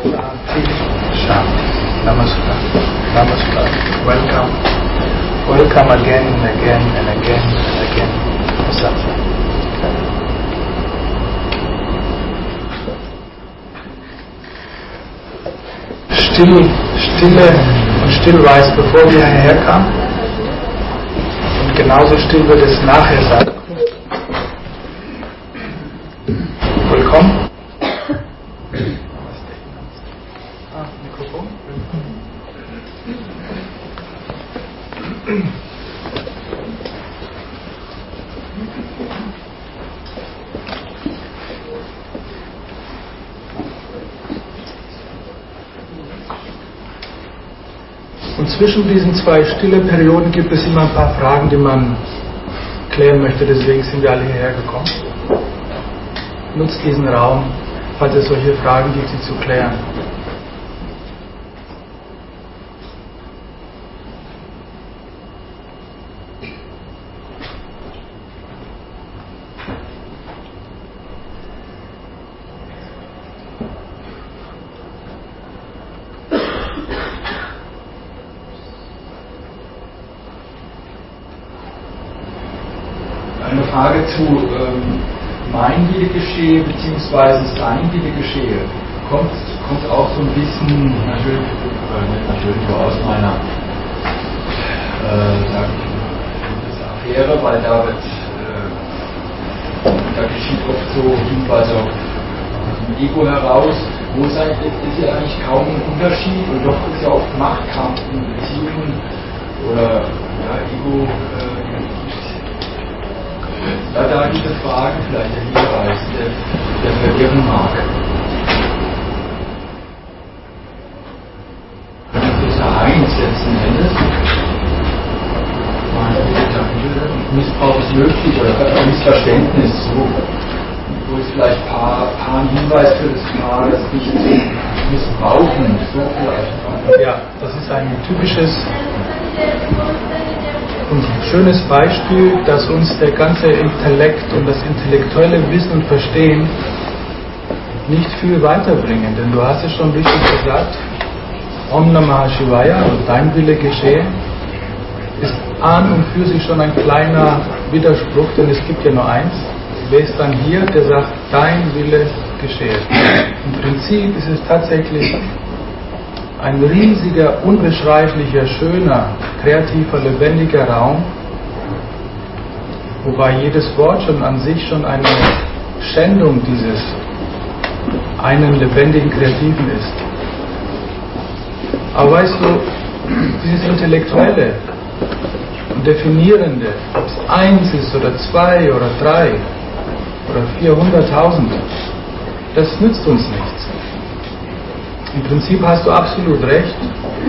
Shanti. Namaskar. Namaskar. Welcome. Welcome again and again and again and again to Satsang. Stille und still war es, bevor wir hierher kamen. Und genauso still wird es nachher sein. Willkommen. Mikrofon. Und zwischen diesen zwei stille Perioden gibt es immer ein paar Fragen, die man klären möchte. Deswegen sind wir alle hierher gekommen. Nutzt diesen Raum, falls es solche Fragen gibt, sie zu klären. Eine Frage zu mein Wille geschehe bzw. sein Wille geschehe. Kommt auch so ein bisschen natürlich aus meiner Affäre, weil da geschieht oft so Hinweise auf dem Ego heraus, wo es ist ja eigentlich kaum ein Unterschied und doch ist ja oft Machtkampf in Beziehungen oder Ego. Da diese Frage vielleicht der Hinweis, der verwirren mag. Das ist ja eins letzten Endes. Missbrauch ist möglich oder Missverständnis, so, wo es vielleicht ein paar Hinweis für das Paar, das nicht zu missbrauchen, so vielleicht. Ja, das ist ein typisches und schönes Beispiel, dass uns der ganze Intellekt und das intellektuelle Wissen und Verstehen nicht viel weiterbringen. Denn du hast es schon richtig gesagt, Om Namah Shivaya, also dein Wille geschehe, ist an und für sich schon ein kleiner Widerspruch, denn es gibt ja nur eins. Wer ist dann hier, der sagt, dein Wille geschehe? Im Prinzip ist es tatsächlich ein riesiger, unbeschreiblicher, schöner, kreativer, lebendiger Raum, wobei jedes Wort schon an sich schon eine Schändung dieses einen lebendigen Kreativen ist. Aber weißt du, dieses Intellektuelle und Definierende, ob es 1 ist oder 2 oder 3 oder 400.000, das nützt uns nichts. Im Prinzip hast du absolut recht.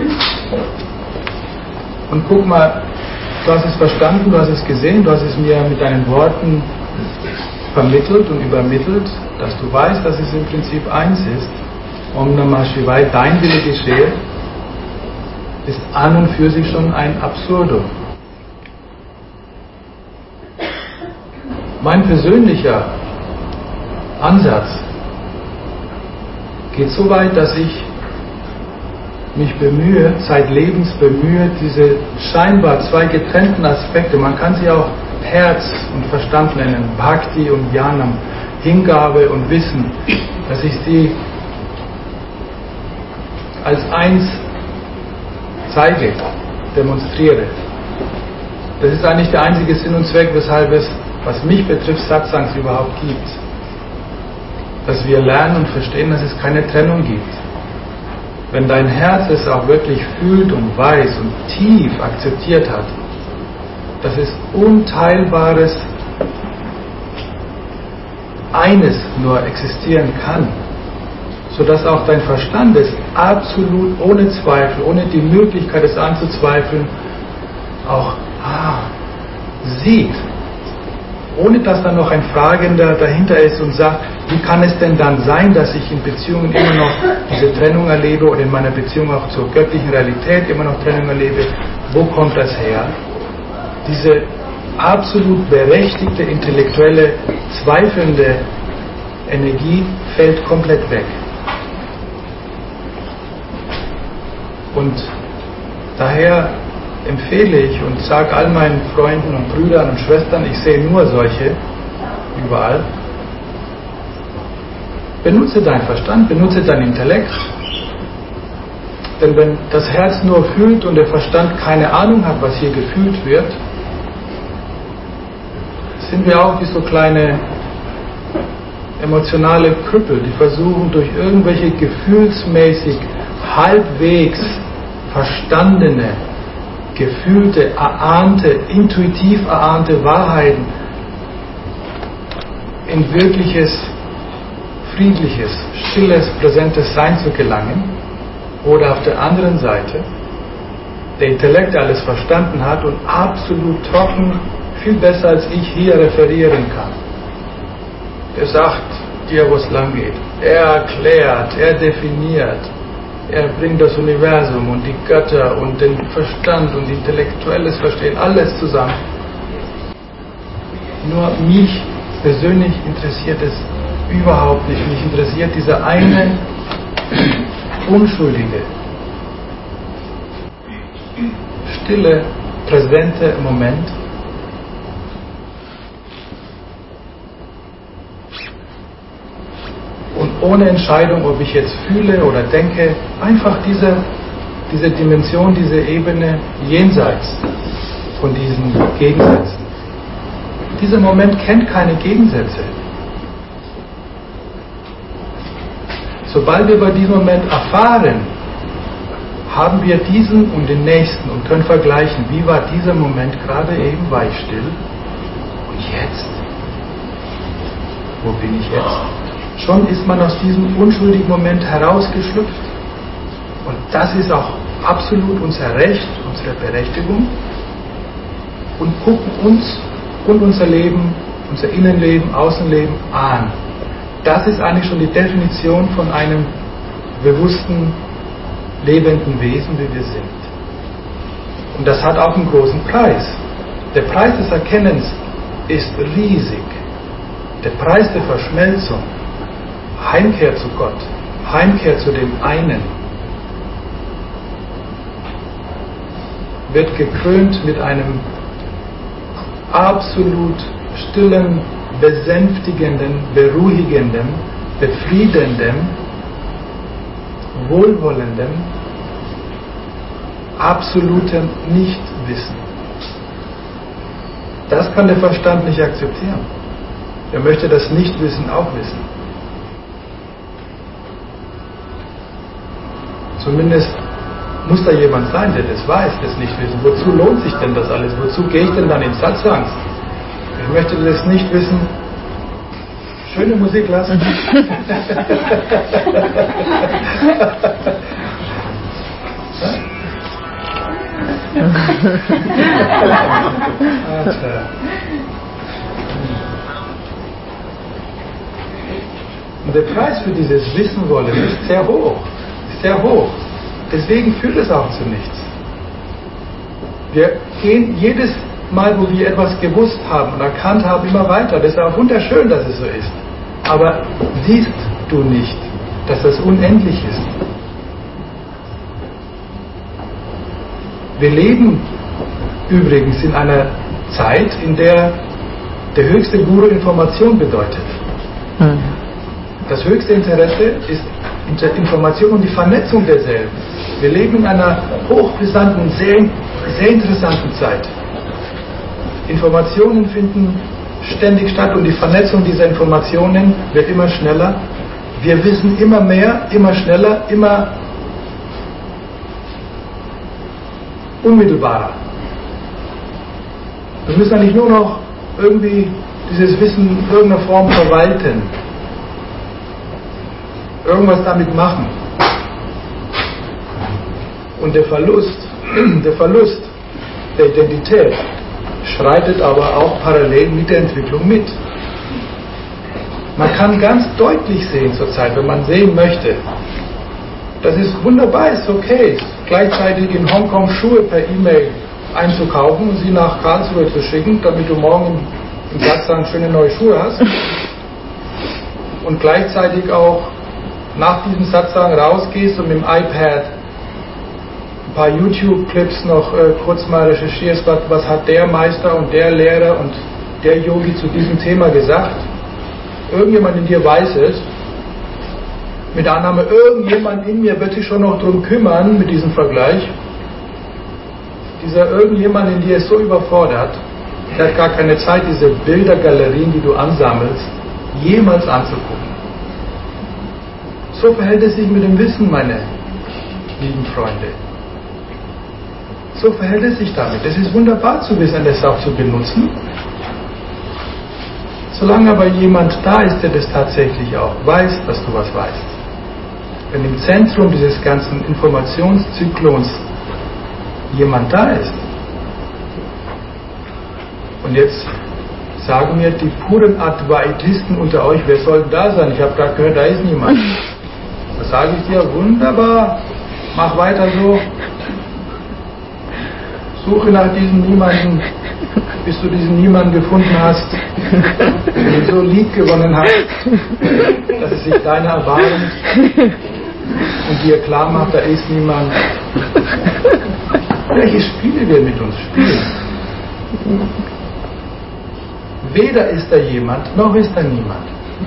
Und guck mal, du hast es verstanden, du hast es gesehen, du hast es mir mit deinen Worten vermittelt und übermittelt, dass du weißt, dass es im Prinzip eins ist. Om Namah Shivaya, dein Wille geschehe, ist an und für sich schon ein Absurdum. Mein persönlicher Ansatz geht so weit, dass ich mich bemühe, zeitlebens bemühe, diese scheinbar zwei getrennten Aspekte, man kann sie auch Herz und Verstand nennen, Bhakti und Jnanam, Hingabe und Wissen, dass ich sie als eins zeige, demonstriere. Das ist eigentlich der einzige Sinn und Zweck, weshalb es, was mich betrifft, Satsangs überhaupt gibt. Dass wir lernen und verstehen, dass es keine Trennung gibt. Wenn dein Herz es auch wirklich fühlt und weiß und tief akzeptiert hat, dass es Unteilbares eines nur existieren kann, sodass auch dein Verstand es absolut ohne Zweifel, ohne die Möglichkeit es anzuzweifeln, auch sieht, ohne dass da noch ein Fragender dahinter ist und sagt, wie kann es denn dann sein, dass ich in Beziehungen immer noch diese Trennung erlebe oder in meiner Beziehung auch zur göttlichen Realität immer noch Trennung erlebe? Wo kommt das her? Diese absolut berechtigte, intellektuelle, zweifelnde Energie fällt komplett weg. Daher empfehle ich und sage all meinen Freunden und Brüdern und Schwestern, ich sehe nur solche überall, benutze deinen Verstand, benutze dein Intellekt, denn wenn das Herz nur fühlt und der Verstand keine Ahnung hat, was hier gefühlt wird, sind wir auch wie so kleine emotionale Krüppel, die versuchen durch irgendwelche gefühlsmäßig halbwegs verstandene, gefühlte, erahnte, intuitiv erahnte Wahrheiten in wirkliches, friedliches, stilles, präsentes Sein zu gelangen, oder auf der anderen Seite der Intellekt alles verstanden hat und absolut trocken, viel besser als ich hier referieren kann. Er sagt dir, wo es lang geht. Er erklärt, er definiert, er bringt das Universum und die Götter und den Verstand und intellektuelles Verstehen, alles zusammen. Nur mich persönlich interessiert es überhaupt nicht. Mich interessiert dieser eine unschuldige, stille, präsente Moment, und ohne Entscheidung, ob ich jetzt fühle oder denke, einfach diese Dimension, diese Ebene jenseits von diesen Gegensätzen. Dieser Moment kennt keine Gegensätze. Sobald wir bei diesem Moment erfahren, haben wir diesen und den nächsten und können vergleichen, wie war dieser Moment gerade eben, war ich still und jetzt? Wo bin ich jetzt? Schon ist man aus diesem unschuldigen Moment herausgeschlüpft. Und das ist auch absolut unser Recht, unsere Berechtigung. Und gucken uns und unser Leben, unser Innenleben, Außenleben an. Das ist eigentlich schon die Definition von einem bewussten, lebenden Wesen, wie wir sind. Und das hat auch einen großen Preis. Der Preis des Erkennens ist riesig. Der Preis der Verschmelzung, Heimkehr zu Gott, Heimkehr zu dem einen, wird gekrönt mit einem absolut stillen, besänftigenden, beruhigenden, befriedenden, wohlwollenden, absolutem Nichtwissen. Das kann der Verstand nicht akzeptieren. Er möchte das Nichtwissen auch wissen. Zumindest muss da jemand sein, der das weiß, das Nichtwissen. Wozu lohnt sich denn das alles? Wozu gehe ich denn dann in Satsangs? Ich möchte das nicht wissen. Schöne Musik lassen. Und der Preis für dieses Wissen wollen ist sehr hoch. Ist sehr hoch. Deswegen führt es auch zu nichts. Wir gehen jedes Mal, wo wir etwas gewusst haben und erkannt haben, immer weiter. Das ist auch wunderschön, dass es so ist. Aber siehst du nicht, dass das unendlich ist? Wir leben übrigens in einer Zeit, in der der höchste Guru Information bedeutet. Das höchste Interesse ist Information und die Vernetzung derselben. Wir leben in einer hochbrisanten, sehr interessanten Zeit. Informationen finden ständig statt und die Vernetzung dieser Informationen wird immer schneller. Wir wissen immer mehr, immer schneller, immer unmittelbarer. Wir müssen eigentlich nur noch irgendwie dieses Wissen in irgendeiner Form verwalten. Irgendwas damit machen. Und der Verlust der Identität schreitet aber auch parallel mit der Entwicklung mit. Man kann ganz deutlich sehen zurzeit, wenn man sehen möchte, das ist wunderbar, ist okay, gleichzeitig in Hongkong Schuhe per E-Mail einzukaufen und sie nach Karlsruhe zu schicken, damit du morgen im Satzang schöne neue Schuhe hast. Und gleichzeitig auch nach diesem Satzang rausgehst und mit dem iPad ein paar YouTube-Clips noch kurz mal recherchierst, was hat der Meister und der Lehrer und der Yogi zu diesem Thema gesagt. Irgendjemand in dir weiß es. Mit der Annahme, irgendjemand in mir wird sich schon noch drum kümmern mit diesem Vergleich. Dieser irgendjemand in dir ist so überfordert, der hat gar keine Zeit, diese Bildergalerien, die du ansammelst, jemals anzugucken. So verhält es sich mit dem Wissen, meine lieben Freunde. So verhält es sich damit. Es ist wunderbar zu wissen, das auch zu benutzen. Solange aber jemand da ist, der das tatsächlich auch weiß, dass du was weißt. Wenn im Zentrum dieses ganzen Informationszyklons jemand da ist. Und jetzt sagen mir die puren Advaitisten unter euch, wer soll da sein? Ich habe gerade gehört, da ist niemand. Da sage ich dir, wunderbar, mach weiter so. Suche nach diesem Niemanden, bis du diesen Niemanden gefunden hast, den du so lieb gewonnen hast, dass es sich deiner erbarmt und dir klar macht, da ist niemand. Welche Spiele wir mit uns spielen? Weder ist da jemand, noch ist da niemand.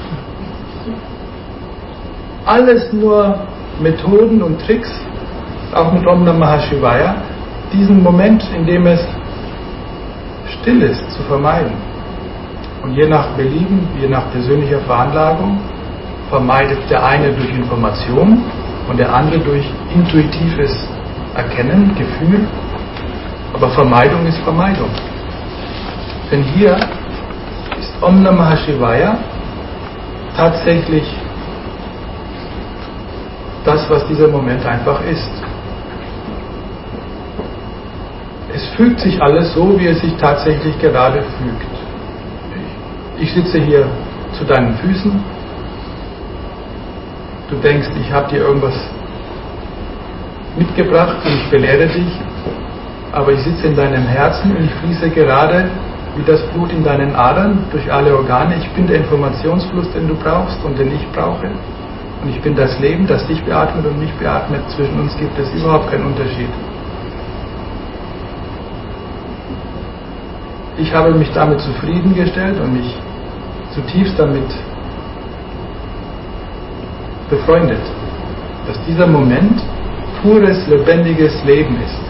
Alles nur Methoden und Tricks, auch mit Om Namah Shivaya, diesen Moment, in dem es still ist, zu vermeiden. Und je nach Belieben, je nach persönlicher Veranlagung, vermeidet der eine durch Information und der andere durch intuitives Erkennen, Gefühl. Aber Vermeidung ist Vermeidung. Denn hier ist Om Namah Shivaya tatsächlich das, was dieser Moment einfach ist. Es fügt sich alles so, wie es sich tatsächlich gerade fügt. Ich sitze hier zu deinen Füßen. Du denkst, ich habe dir irgendwas mitgebracht und ich belehre dich. Aber ich sitze in deinem Herzen und ich fließe gerade wie das Blut in deinen Adern durch alle Organe. Ich bin der Informationsfluss, den du brauchst und den ich brauche. Und ich bin das Leben, das dich beatmet und mich beatmet. Zwischen uns gibt es überhaupt keinen Unterschied. Ich habe mich damit zufriedengestellt und mich zutiefst damit befreundet, dass dieser Moment pures, lebendiges Leben ist.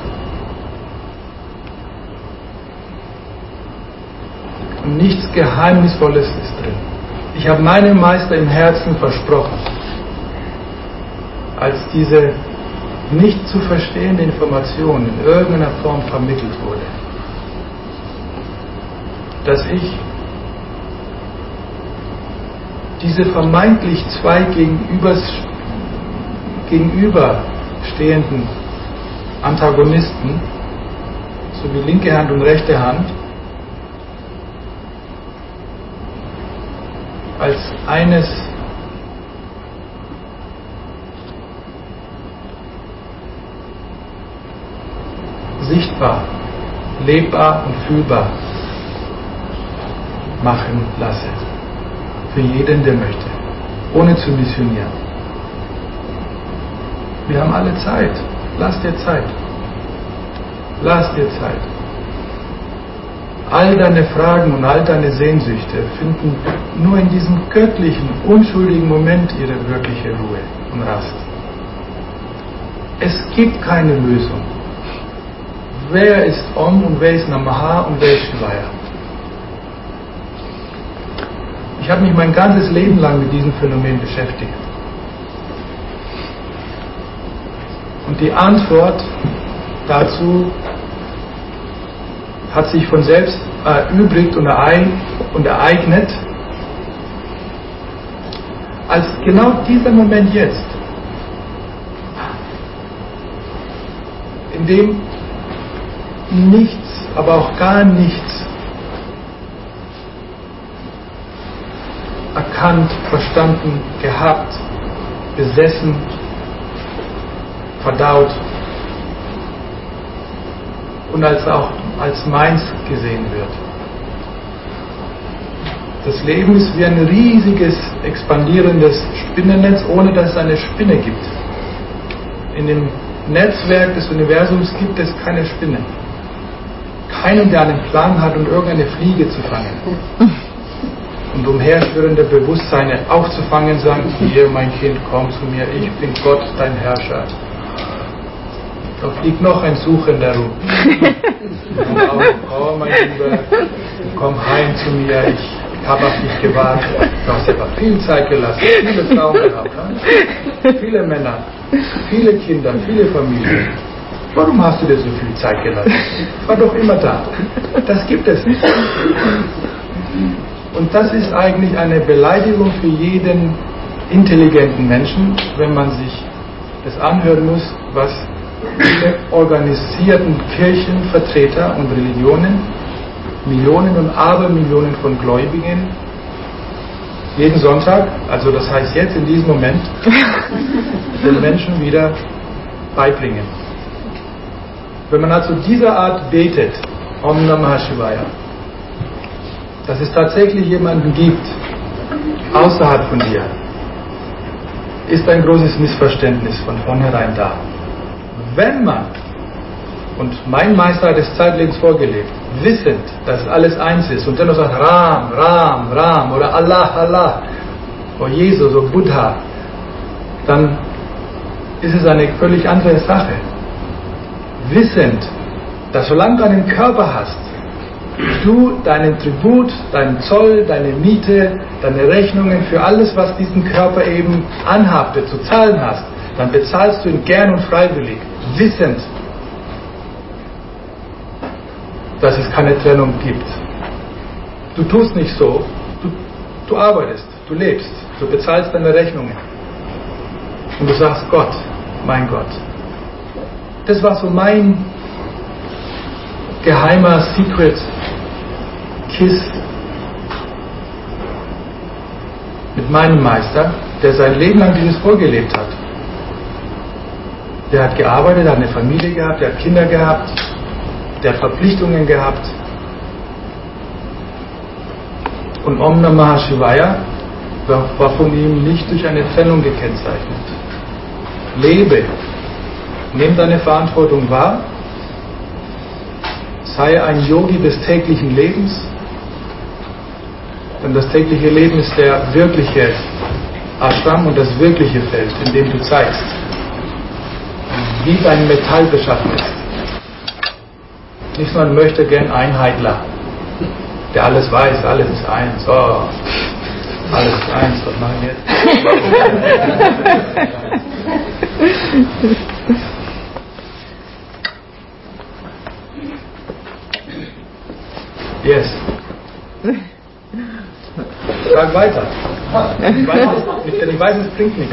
Und nichts Geheimnisvolles ist drin. Ich habe meinem Meister im Herzen versprochen, als diese nicht zu verstehende Information in irgendeiner Form vermittelt wurde, dass ich diese vermeintlich zwei gegenüberstehenden Antagonisten, sowie linke Hand und rechte Hand, als eines sichtbar, lebbar und fühlbar machen lasse. Für jeden, der möchte. Ohne zu missionieren. Wir haben alle Zeit. Lass dir Zeit. Lass dir Zeit. All deine Fragen und all deine Sehnsüchte finden nur in diesem göttlichen, unschuldigen Moment ihre wirkliche Ruhe und Rast. Es gibt keine Lösung. Wer ist Om und wer ist Namaha und wer ist Shivaya? Ich habe mich mein ganzes Leben lang mit diesem Phänomen beschäftigt. Und die Antwort dazu hat sich von selbst erübrigt und ereignet, als genau dieser Moment jetzt, in dem nichts, aber auch gar nichts erkannt, verstanden, gehabt, besessen, verdaut und als meins gesehen wird. Das Leben ist wie ein riesiges, expandierendes Spinnennetz, ohne dass es eine Spinne gibt. In dem Netzwerk des Universums gibt es keine Spinnen. Keinen, der einen Plan hat, um irgendeine Fliege zu fangen. Und umherschwirrende Bewusstseine aufzufangen, sagen, hier mein Kind, komm zu mir, ich bin Gott, dein Herrscher. Da fliegt noch ein Suchender rum. Oh mein Lieber, komm heim zu mir, ich habe auf dich gewartet. Du hast aber viel Zeit gelassen, viele Frauen gehabt, viele Männer, viele Kinder, viele Familien. Warum hast du dir so viel Zeit gelassen? Ich war doch immer da. Das gibt es nicht. Und das ist eigentlich eine Beleidigung für jeden intelligenten Menschen, wenn man sich das anhören muss, was diese organisierten Kirchenvertreter und Religionen, Millionen und Abermillionen von Gläubigen, jeden Sonntag, also das heißt jetzt in diesem Moment, den Menschen wieder beibringen. Wenn man also dieser Art betet, Om Namah Shivaya, dass es tatsächlich jemanden gibt, außerhalb von dir, ist ein großes Missverständnis von vornherein da. Wenn man, und mein Meister hat es zeitlebens vorgelebt, wissend, dass alles eins ist und dennoch sagt Ram, Ram, Ram oder Allah, Allah, oder Jesus oder Buddha, dann ist es eine völlig andere Sache. Wissend, dass solange du einen Körper hast, du deinen Tribut, deinen Zoll, deine Miete, deine Rechnungen für alles, was diesen Körper eben anhaftet, zu zahlen hast, dann bezahlst du ihn gern und freiwillig, wissend, dass es keine Trennung gibt. Du tust nicht so, du arbeitest, du lebst, du bezahlst deine Rechnungen und du sagst, Gott, mein Gott. Das war so mein geheimer Secret Kiss mit meinem Meister, der sein Leben lang dieses vorgelebt hat. Der hat gearbeitet, der hat eine Familie gehabt, der hat Kinder gehabt, der hat Verpflichtungen gehabt. Und Om Namah Shivaya war von ihm nicht durch eine Trennung gekennzeichnet. Lebe, nimm deine Verantwortung wahr, sei ein Yogi des täglichen Lebens, denn das tägliche Leben ist der wirkliche Ashram und das wirkliche Feld, in dem du zeigst, wie dein Metall beschaffen ist. Nicht nur ein Möchtegern Einheitler, der alles weiß, alles ist eins, oh, alles ist eins, was machen wir jetzt? Yes. Frag weiter. Ich weiß, es bringt nichts.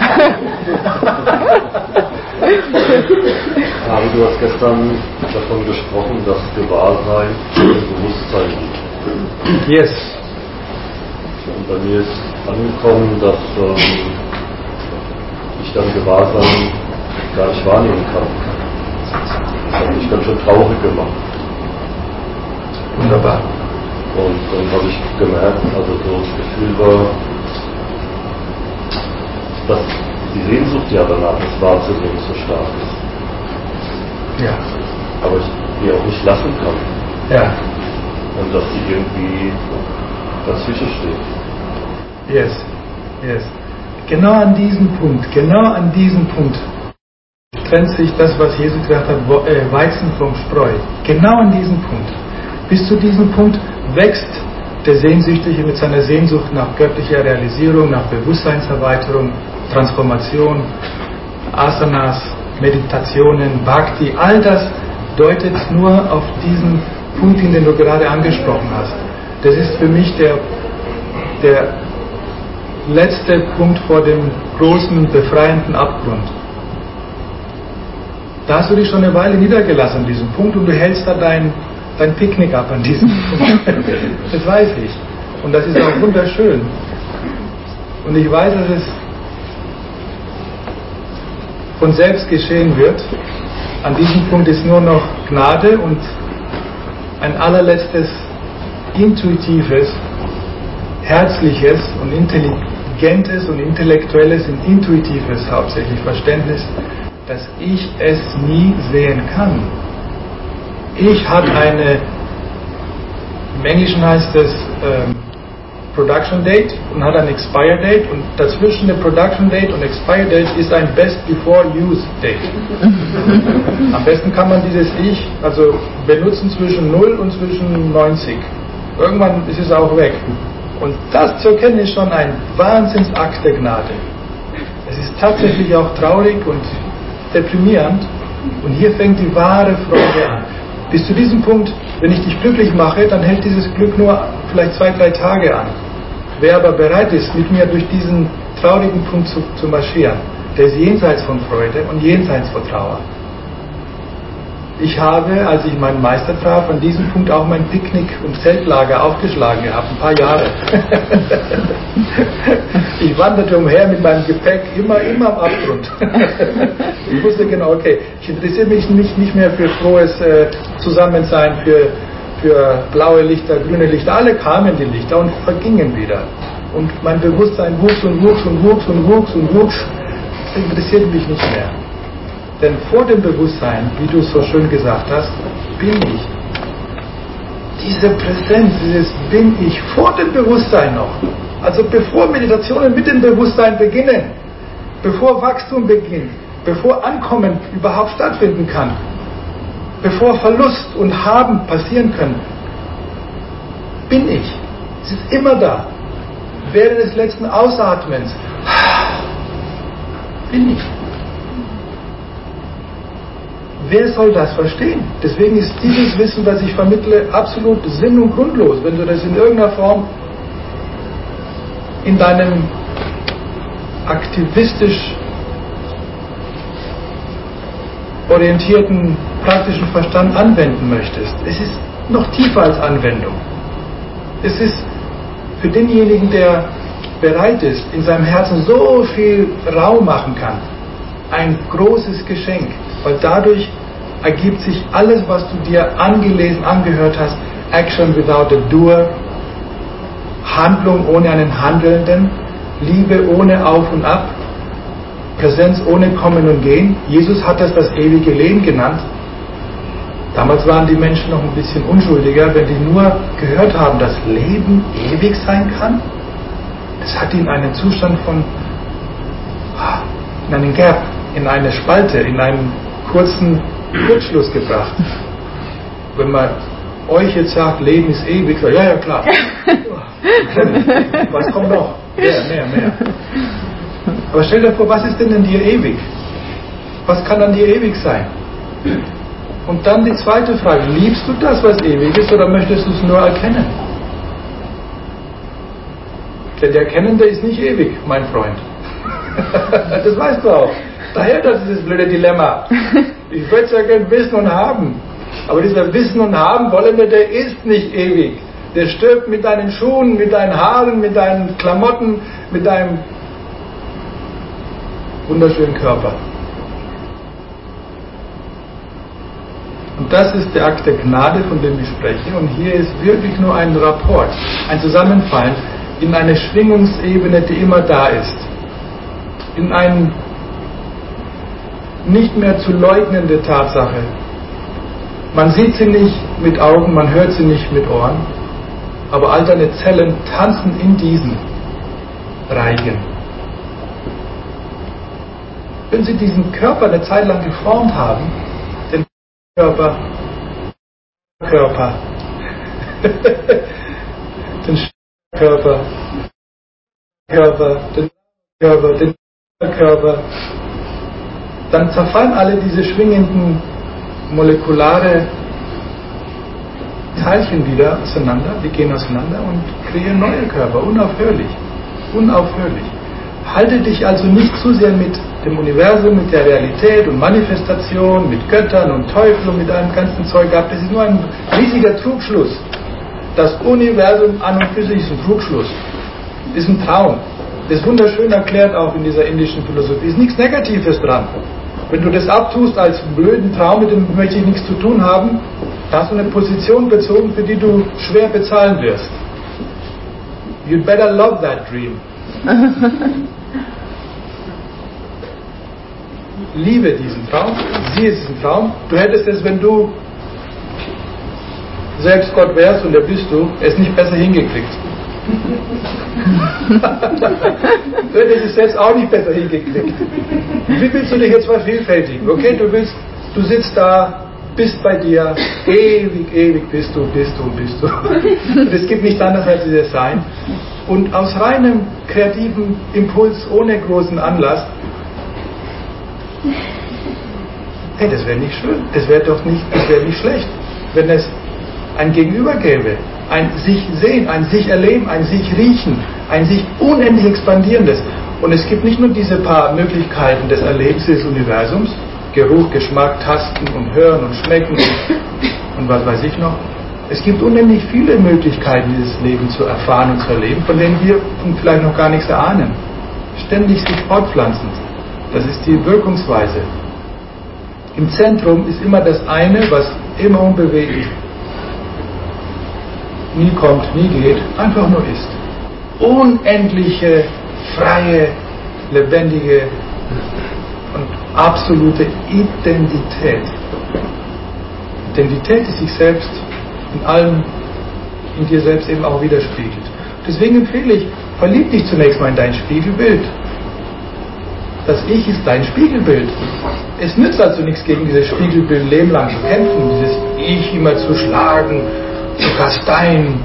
Harry, du hast gestern davon gesprochen, dass Gewahrsein im Bewusstsein liegt. Yes. Und bei mir ist angekommen, dass ich dann Gewahrsein gar nicht wahrnehmen kann. Das hat mich ganz schön traurig gemacht. Wunderbar. Und dann habe ich gemerkt, also so das Gefühl war, dass die Sehnsucht ja danach, das wahrzunehmen, so stark ist. Ja. Aber ich die auch nicht lassen kann. Ja. Und dass die irgendwie dazwischen steht. Yes. Yes. Genau an diesem Punkt trennt sich das, was Jesus gesagt hat, Weizen vom Spreu. Genau an diesem Punkt. Bis zu diesem Punkt wächst der Sehnsüchtige mit seiner Sehnsucht nach göttlicher Realisierung, nach Bewusstseinserweiterung, Transformation, Asanas, Meditationen, Bhakti. All das deutet nur auf diesen Punkt hin, den du gerade angesprochen hast. Das ist für mich der letzte Punkt vor dem großen, befreienden Abgrund. Da hast du dich schon eine Weile niedergelassen an diesem Punkt und du hältst da dein Picknick ab an diesem Punkt. Das weiß ich. Und das ist auch wunderschön. Und ich weiß, dass es von selbst geschehen wird. An diesem Punkt ist nur noch Gnade und ein allerletztes intuitives, herzliches und intelligentes und intellektuelles und intuitives hauptsächlich Verständnis, dass ich es nie sehen kann. Ich habe im Englischen heißt es Production Date und hat ein Expire Date, und dazwischen der Production Date und Expire Date ist ein Best Before Use Date. Am besten kann man dieses Ich also benutzen zwischen 0 und zwischen 90. Irgendwann ist es auch weg. Und das zu erkennen ist schon ein Wahnsinnsakt der Gnade. Es ist tatsächlich auch traurig und deprimierend, und hier fängt die wahre Freude an. Bis zu diesem Punkt, wenn ich dich glücklich mache, dann hält dieses Glück nur vielleicht 2-3 Tage an. Wer aber bereit ist, mit mir durch diesen traurigen Punkt zu marschieren, der ist jenseits von Freude und jenseits von Trauer. Ich habe, als ich meinen Meister traf, an diesem Punkt auch mein Picknick- und Zeltlager aufgeschlagen gehabt, ein paar Jahre. Ich wanderte umher mit meinem Gepäck, immer am Abgrund. Ich wusste genau, okay, ich interessiere mich nicht mehr für frohes Zusammensein, für blaue Lichter, grüne Lichter. Alle kamen die Lichter und vergingen wieder. Und mein Bewusstsein wuchs und wuchs und wuchs und wuchs und wuchs. Das interessiert mich nicht mehr. Denn vor dem Bewusstsein, wie du so schön gesagt hast, bin ich. Diese Präsenz, dieses bin ich vor dem Bewusstsein noch. Also bevor Meditationen mit dem Bewusstsein beginnen, bevor Wachstum beginnt, bevor Ankommen überhaupt stattfinden kann, bevor Verlust und Haben passieren können, bin ich. Es ist immer da. Während des letzten Ausatmens bin ich. Wer soll das verstehen? Deswegen ist dieses Wissen, das ich vermittle, absolut sinn- und grundlos. Wenn du das in irgendeiner Form in deinem aktivistisch orientierten, praktischen Verstand anwenden möchtest. Es ist noch tiefer als Anwendung. Es ist für denjenigen, der bereit ist, in seinem Herzen so viel Raum machen kann, ein großes Geschenk, weil dadurch ergibt sich alles, was du dir angelesen, angehört hast, Action without a doer, Handlung ohne einen Handelnden, Liebe ohne Auf und Ab, Präsenz ohne Kommen und Gehen. Jesus hat das ewige Leben genannt. Damals waren die Menschen noch ein bisschen unschuldiger, wenn die nur gehört haben, dass Leben ewig sein kann. Das hat ihn einen Zustand von, in einen Gap, in eine Spalte, in einen kurzen Kurzschluss gebracht. Wenn man euch jetzt sagt, Leben ist ewig, sagt, ja klar. Was kommt noch? Mehr. Aber stell dir vor, was ist denn in dir ewig? Was kann an dir ewig sein? Und dann die zweite Frage, liebst du das, was ewig ist, oder möchtest du es nur erkennen? Denn der Erkennende ist nicht ewig, mein Freund. Das weißt du auch. Daher das ist das blöde Dilemma. Ich würde es ja gerne wissen und haben. Aber dieser Wissen und Haben wollende, der ist nicht ewig. Der stirbt mit deinen Schuhen, mit deinen Haaren, mit deinen Klamotten, mit deinem wunderschönen Körper. Und das ist der Akt der Gnade, von dem ich spreche. Und hier ist wirklich nur ein Rapport, ein Zusammenfallen in eine Schwingungsebene, die immer da ist. In eine nicht mehr zu leugnende Tatsache. Man sieht sie nicht mit Augen, man hört sie nicht mit Ohren, aber all deine Zellen tanzen in diesen Reichen. Wenn sie diesen Körper eine Zeit lang geformt haben, den Körper, den Körper, den Körper, dann zerfallen alle diese schwingenden molekulare Teilchen wieder auseinander, die gehen auseinander und kreieren neue Körper, unaufhörlich. Halte dich also nicht zu sehr mit dem Universum, mit der Realität und Manifestation, mit Göttern und Teufeln und mit einem ganzen Zeug ab. Das ist nur ein riesiger Trugschluss. Das Universum an und für sich ist ein Trugschluss. Ist ein Traum. Das ist wunderschön erklärt auch in dieser indischen Philosophie. Ist nichts Negatives dran. Wenn du das abtust als blöden Traum, mit dem möchte ich nichts zu tun haben, da hast du eine Position bezogen, für die du schwer bezahlen wirst. You'd better love that dream. liebe diesen Traum, sieh es ist ein Traum. Du hättest es, wenn du selbst Gott wärst, und der bist du, es nicht besser hingekriegt. Du hättest es selbst auch nicht besser hingekriegt. Wie willst du dich jetzt vervielfältigen? Okay, du sitzt da, bist bei dir, ewig bist du. Und es gibt nichts anderes als dieses Sein. Und aus reinem kreativen Impuls, ohne großen Anlass, hey, das wäre nicht schön, das wäre nicht schlecht, wenn es ein Gegenüber gäbe, ein sich sehen, ein sich erleben, ein sich riechen, ein sich unendlich expandierendes. Und es gibt nicht nur diese paar Möglichkeiten des Erlebens des Universums, Geruch, Geschmack, Tasten und Hören und Schmecken und was weiß ich noch. Es gibt unendlich viele Möglichkeiten, dieses Leben zu erfahren und zu erleben, von denen wir vielleicht noch gar nichts erahnen. Ständig sich fortpflanzend. Das ist die Wirkungsweise. Im Zentrum ist immer das eine, was immer unbeweglich nie kommt, nie geht, einfach nur ist. Unendliche, freie, lebendige und absolute Identität. Identität, die sich selbst in allem, in dir selbst eben auch widerspiegelt. Deswegen empfehle ich, verlieb dich zunächst mal in dein Spiegelbild. Das Ich ist dein Spiegelbild. Es nützt also nichts, gegen dieses Spiegelbild Leben lang zu kämpfen, dieses Ich immer zu schlagen, zu kasteien,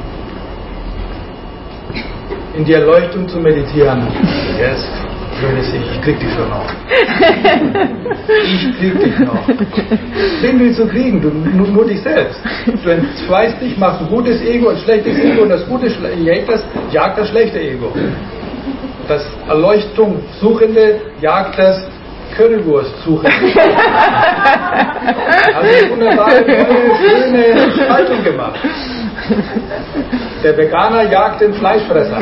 in die Erleuchtung zu meditieren. Yes, schönes Ich krieg dich schon noch. Ich krieg dich noch. Wen willst du kriegen? Nur dich selbst. Du entzweist dich, machst ein gutes Ego, ein schlechtes Ego, und das Gute jagt das schlechte Ego. Das Erleuchtung Suchende jagt das Currywurst suchende. Also eine wunderbare, neue, schöne Spaltung gemacht. Der Veganer jagt den Fleischfresser.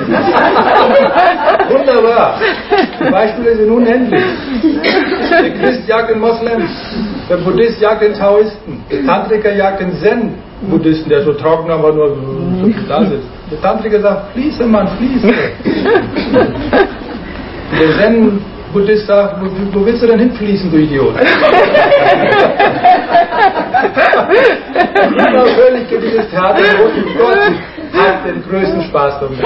Wunderbar. Die Beispiele sind unendlich. Der Christ jagt den Moslem, der Buddhist jagt den Taoisten, der Tantriker jagt den Zen-Buddhisten, der so trocken aber nur so da sitzt. Der Tantriker sagt, fließe Mann, fließe. Der Zen-Buddhist sagt, wo willst du denn hinfließen, du Idiot? Unaufhörlich geht dieses Theater los und Gott hat den größten Spaß damit.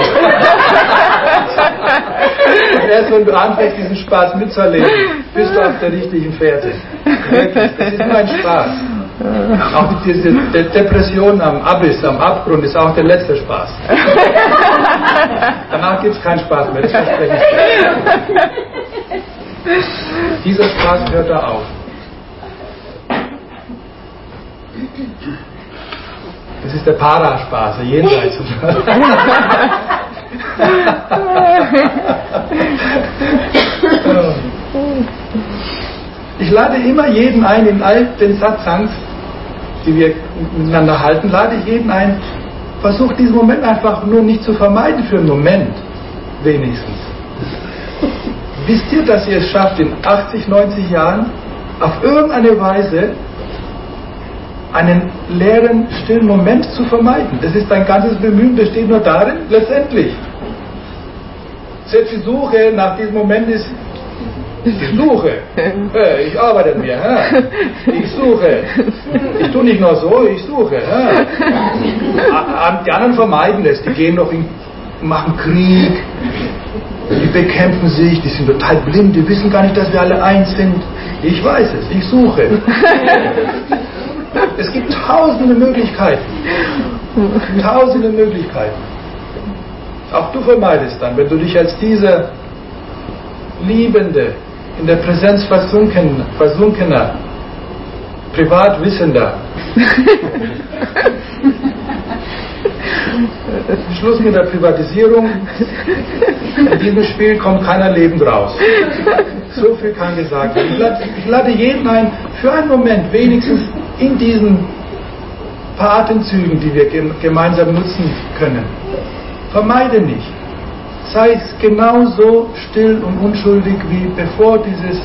Und erst wenn du anfängst, diesen Spaß mitzuerleben, bist du auf der richtigen Fährte. Wirklich, das ist nur ein Spaß. Auch diese Depression am Abyss, am Abgrund, ist auch der letzte Spaß. Danach gibt es keinen Spaß mehr, das verspreche ich. Dieser Spaß hört da auf. Das ist der Paraspaß, der Jenseits. Ich lade immer jeden ein, in all den Satsangs, die wir miteinander halten, lade ich jeden ein, versucht diesen Moment einfach nur nicht zu vermeiden, für einen Moment wenigstens. Wisst ihr, dass ihr es schafft, in 80, 90 Jahren auf irgendeine Weise einen leeren, stillen Moment zu vermeiden? Das ist dein ganzes Bemühen, besteht nur darin, letztendlich. Selbst die Suche nach diesem Moment ist die Suche. Ich arbeite an mir. Ich suche. Ich tue nicht nur so, ich suche. Die anderen vermeiden es. Die gehen noch machen Krieg. Die bekämpfen sich. Die sind total blind. Die wissen gar nicht, dass wir alle eins sind. Ich weiß es. Ich suche. Es gibt tausende Möglichkeiten. Tausende Möglichkeiten. Auch du vermeidest dann, wenn du dich als dieser Liebende, in der Präsenz versunkener, Privatwissender. Schluss mit der Privatisierung. In diesem Spiel kommt keiner lebend raus. So viel kann gesagt werden. Ich lade jeden ein, für einen Moment, wenigstens in diesen paar Atemzügen, die wir gemeinsam nutzen können. Vermeide nicht. Sei es genauso still und unschuldig, wie bevor dieses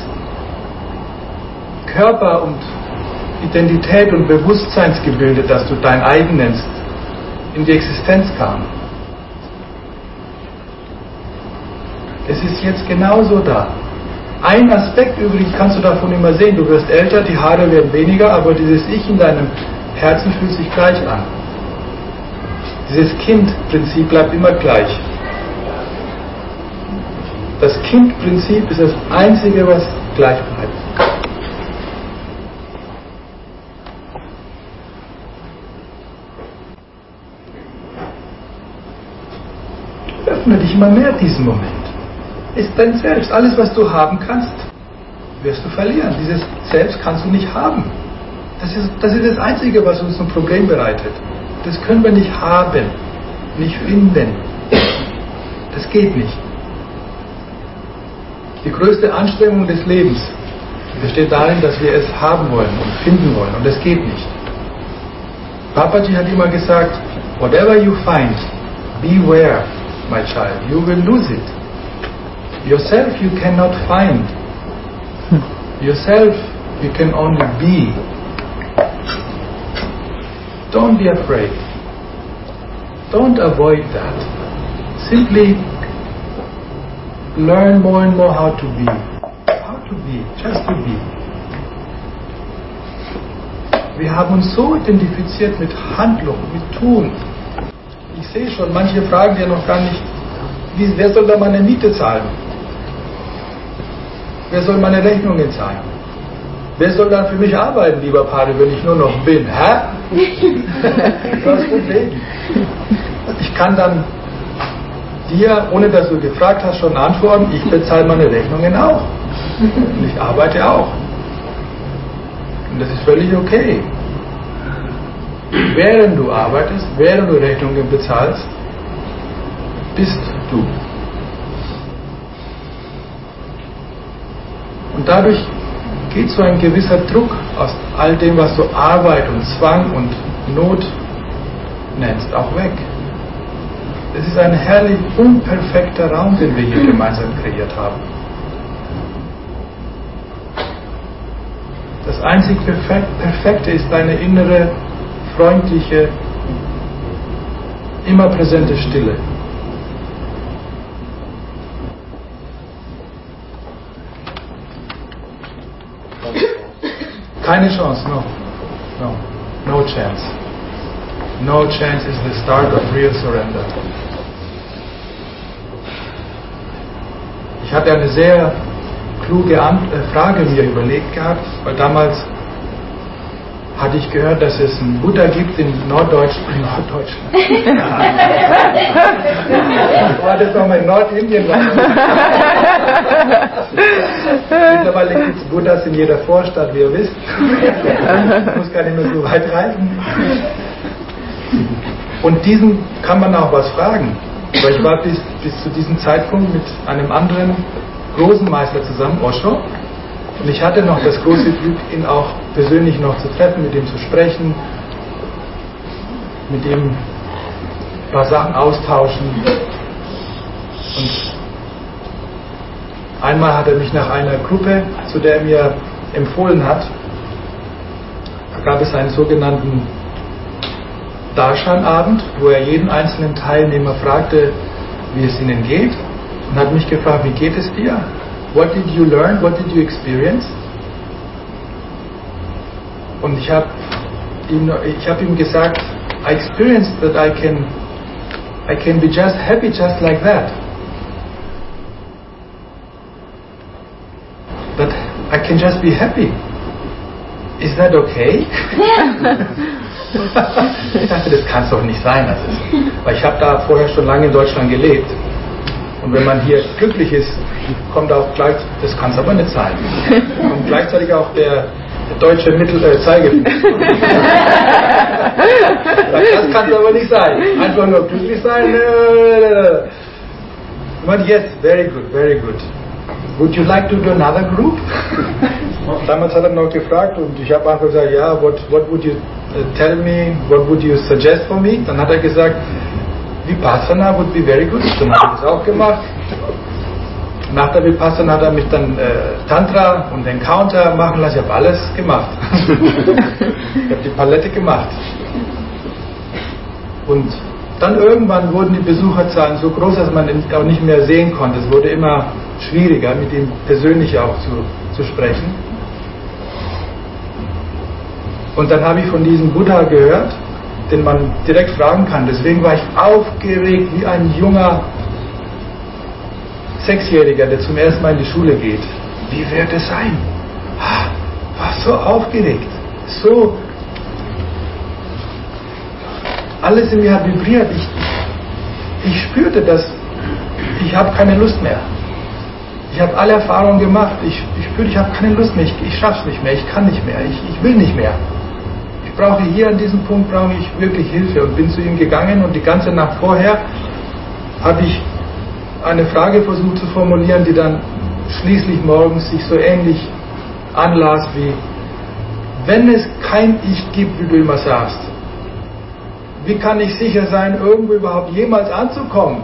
Körper und Identität und Bewusstseinsgebilde, das du dein eigen nennst, in die Existenz kam. Es ist jetzt genauso da. Ein Aspekt übrigens kannst du davon immer sehen. Du wirst älter, die Haare werden weniger, aber dieses Ich in deinem Herzen fühlt sich gleich an. Dieses Kindprinzip bleibt immer gleich. Das Kindprinzip ist das Einzige, was gleich bleibt. Öffne dich immer mehr diesen Moment. Ist dein Selbst. Alles, was du haben kannst, wirst du verlieren. Dieses Selbst kannst du nicht haben. Das ist das Einzige, was uns ein Problem bereitet. Das können wir nicht haben, nicht finden. Das geht nicht. Die größte Anstrengung des Lebens besteht darin, dass wir es haben wollen und finden wollen. Und das geht nicht. Papaji hat immer gesagt, whatever you find, beware, my child, you will lose it. Yourself you cannot find. Yourself you can only be. Don't be afraid. Don't avoid that. Simply learn more and more how to be. How to be, just to be. Wir haben uns so identifiziert mit Handlung, mit Tun. Ich sehe schon, manche fragen ja noch gar nicht, wer soll da meine Miete zahlen? Wer soll meine Rechnungen zahlen? Wer soll dann für mich arbeiten, lieber Padre, wenn ich nur noch bin? Hä? Das ist das Problem. Ich kann dann dir, ohne dass du gefragt hast, schon antworten, ich bezahle meine Rechnungen auch. Und ich arbeite auch. Und das ist völlig okay. Während du arbeitest, während du Rechnungen bezahlst, bist du. Und dadurch geht so ein gewisser Druck aus all dem, was du Arbeit und Zwang und Not nennst, auch weg. Es ist ein herrlich unperfekter Raum, den wir hier gemeinsam kreiert haben. Das einzig Perfekte ist deine innere, freundliche, immer präsente Stille. Keine Chance, no chance. No chance is the start of real surrender. Ich hatte eine sehr kluge Frage mir überlegt gehabt, weil damals hatte ich gehört, dass es einen Buddha gibt in Norddeutschland. War das nochmal in Nordindien? Mittlerweile gibt es Buddhas in jeder Vorstadt, wie ihr wisst. Ich muss gar nicht mehr so weit reisen. Und diesen kann man auch was fragen. Weil ich war bis zu diesem Zeitpunkt mit einem anderen großen Meister zusammen, Osho. Und ich hatte noch das große Glück, ihn auch persönlich noch zu treffen, mit ihm zu sprechen, mit ihm ein paar Sachen austauschen. Und einmal hat er mich nach einer Gruppe, zu der er mir empfohlen hat, da gab es einen sogenannten Darshan-Abend, wo er jeden einzelnen Teilnehmer fragte, wie es ihnen geht, und hat mich gefragt, wie geht es dir? What did you learn? What did you experience? Und ich habe ihm gesagt, I experienced that I can be just happy just like that. That I can just be happy. Is that okay? Ich dachte, das kann es doch nicht sein. Weil ich habe da vorher schon lange in Deutschland gelebt. Und wenn man hier glücklich ist, kommt auch gleich, das kann es aber nicht sein. Und gleichzeitig auch der deutsche Zeigefinger. Das kann es aber nicht sein. Einfach nur glücklich sein. But yes, very good, very good. Would you like to do another group? Damals hat er noch gefragt und ich habe einfach gesagt, ja, what would you tell me, what would you suggest for me? Dann hat er gesagt, Vipassana would be very good. Dann habe ich das auch gemacht. Nach der Vipassana hat er mich dann Tantra und Encounter machen lassen. Ich habe alles gemacht. Ich habe die Palette gemacht. Und Dann irgendwann wurden die Besucherzahlen so groß, dass man ihn auch nicht mehr sehen konnte. Es wurde immer schwieriger, mit ihm persönlich auch zu sprechen. Und dann habe ich von diesem Buddha gehört, den man direkt fragen kann. Deswegen war ich aufgeregt wie ein junger Sechsjähriger, der zum ersten Mal in die Schule geht. Wie wird es sein? War so aufgeregt. So. Alles in mir hat vibriert. Ich spürte, dass ich habe keine Lust mehr. Ich habe alle Erfahrungen gemacht. Ich spürte, ich habe keine Lust mehr. Ich schaffe es nicht mehr. Ich kann nicht mehr. Ich will nicht mehr. Ich brauche hier an diesem Punkt brauche ich wirklich Hilfe und bin zu ihm gegangen und die ganze Nacht vorher habe ich eine Frage versucht zu formulieren, die dann schließlich morgens sich so ähnlich anlas wie: Wenn es kein Ich gibt, wie du immer sagst, wie kann ich sicher sein, irgendwo überhaupt jemals anzukommen?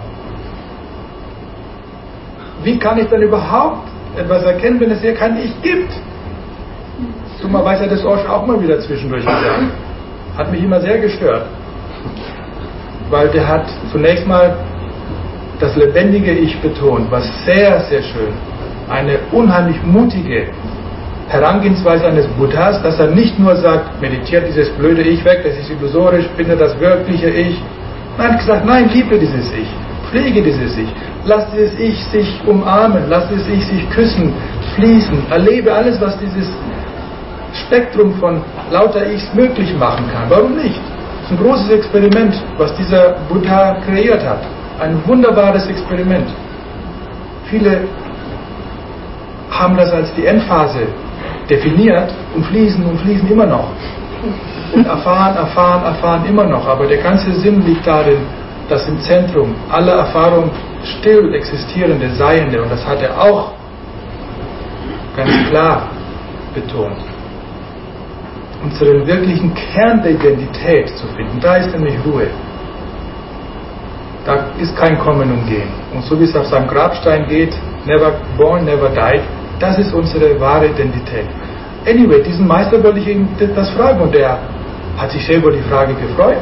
Wie kann ich dann überhaupt etwas erkennen, wenn es hier kein Ich gibt? Dummerweise hat das Osho auch mal wieder zwischendurch gesagt. Hat mich immer sehr gestört. Weil der hat zunächst mal das lebendige Ich betont, was sehr, sehr schön. Eine unheimlich mutige Herangehensweise eines Buddhas, dass er nicht nur sagt, meditiert dieses blöde Ich weg, das ist illusorisch, finde das wirkliche Ich. Nein, er hat gesagt, nein, liebe dieses Ich, pflege dieses Ich, lass dieses Ich sich umarmen, lass dieses Ich sich küssen, fließen, erlebe alles, was dieses Spektrum von lauter Ichs möglich machen kann. Warum nicht? Das ist ein großes Experiment, was dieser Buddha kreiert hat. Ein wunderbares Experiment. Viele haben das als die Endphase definiert und fließen immer noch. Und erfahren immer noch. Aber der ganze Sinn liegt darin, dass im Zentrum aller Erfahrung still existierende Seiende, und das hat er auch ganz klar betont, unseren wirklichen Kern der Identität zu finden. Da ist nämlich Ruhe. Da ist kein Kommen und Gehen. Und so wie es auf seinem Grabstein geht, never born, never died, das ist unsere wahre Identität. Anyway, diesen Meister wollte ich ihm das fragen und der hat sich sehr über die Frage gefreut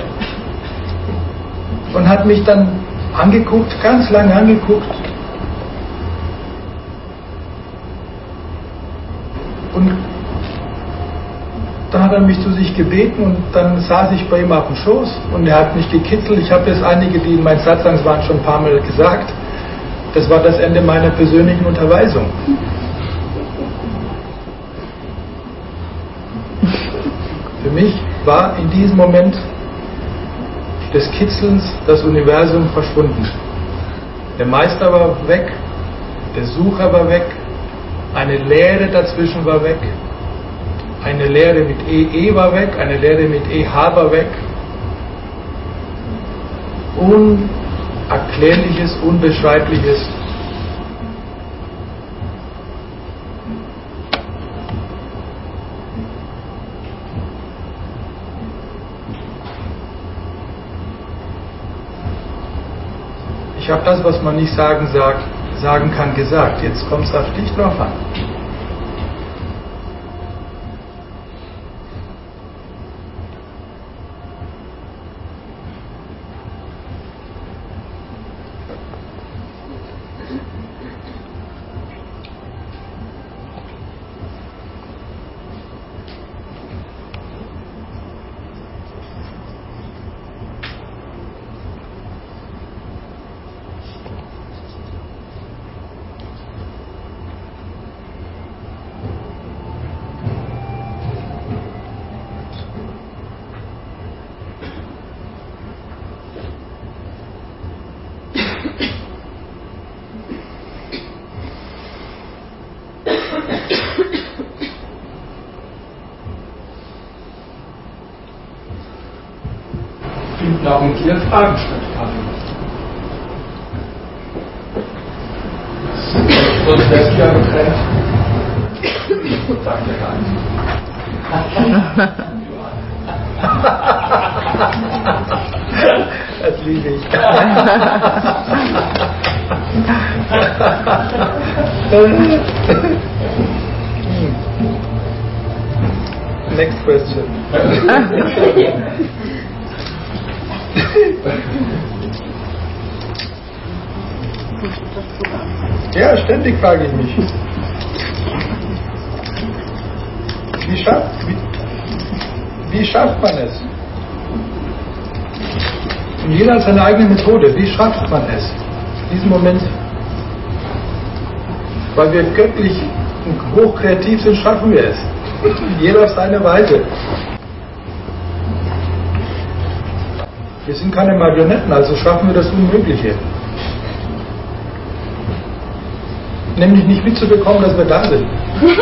und hat mich dann angeguckt, ganz lange angeguckt und dann hat er mich zu sich gebeten und dann saß ich bei ihm auf dem Schoß und er hat mich gekitzelt. Ich habe jetzt einige, die in meinen Satsangs waren, schon ein paar Mal gesagt. Das war das Ende meiner persönlichen Unterweisung. Für mich war in diesem Moment des Kitzelns das Universum verschwunden. Der Meister war weg, der Sucher war weg, eine Leere dazwischen war weg. Eine Lehre mit EE war weg, eine Lehre mit EH war weg. Unerklärliches, Unbeschreibliches. Ich habe das, was man nicht sagen kann, gesagt. Jetzt kommt es auf dich drauf an. Finden auch mit Ihren Fragen statt, sonst wäre es ja getrennt. Sagt er gar nicht. Das liebe ich. Next question. Ja, ständig frage ich mich. Wie schafft man es? Und jeder hat seine eigene Methode. Wie schafft man es? In diesem Moment, weil wir göttlich und hochkreativ sind, schaffen wir es. Jeder auf seine Weise. Wir sind keine Marionetten, also schaffen wir das Unmögliche. Nämlich nicht mitzubekommen, dass wir da sind.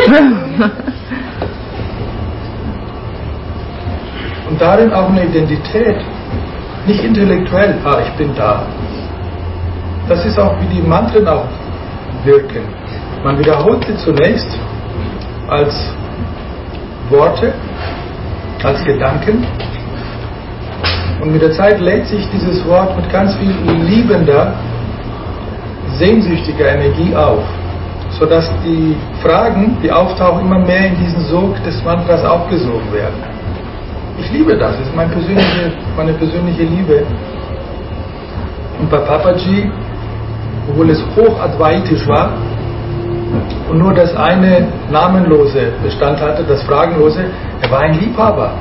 Und darin auch eine Identität. Nicht intellektuell, ich bin da. Das ist auch, wie die Mantren auch wirken. Man wiederholt sie zunächst als Worte, als Gedanken. Und mit der Zeit lädt sich dieses Wort mit ganz viel liebender, sehnsüchtiger Energie auf, sodass die Fragen, die auftauchen, immer mehr in diesen Sog des Mantras aufgesogen werden. Ich liebe das, das ist meine persönliche Liebe. Und bei Papaji, obwohl es hoch advaitisch war und nur das eine Namenlose Bestand hatte, das Fragenlose, er war ein Liebhaber.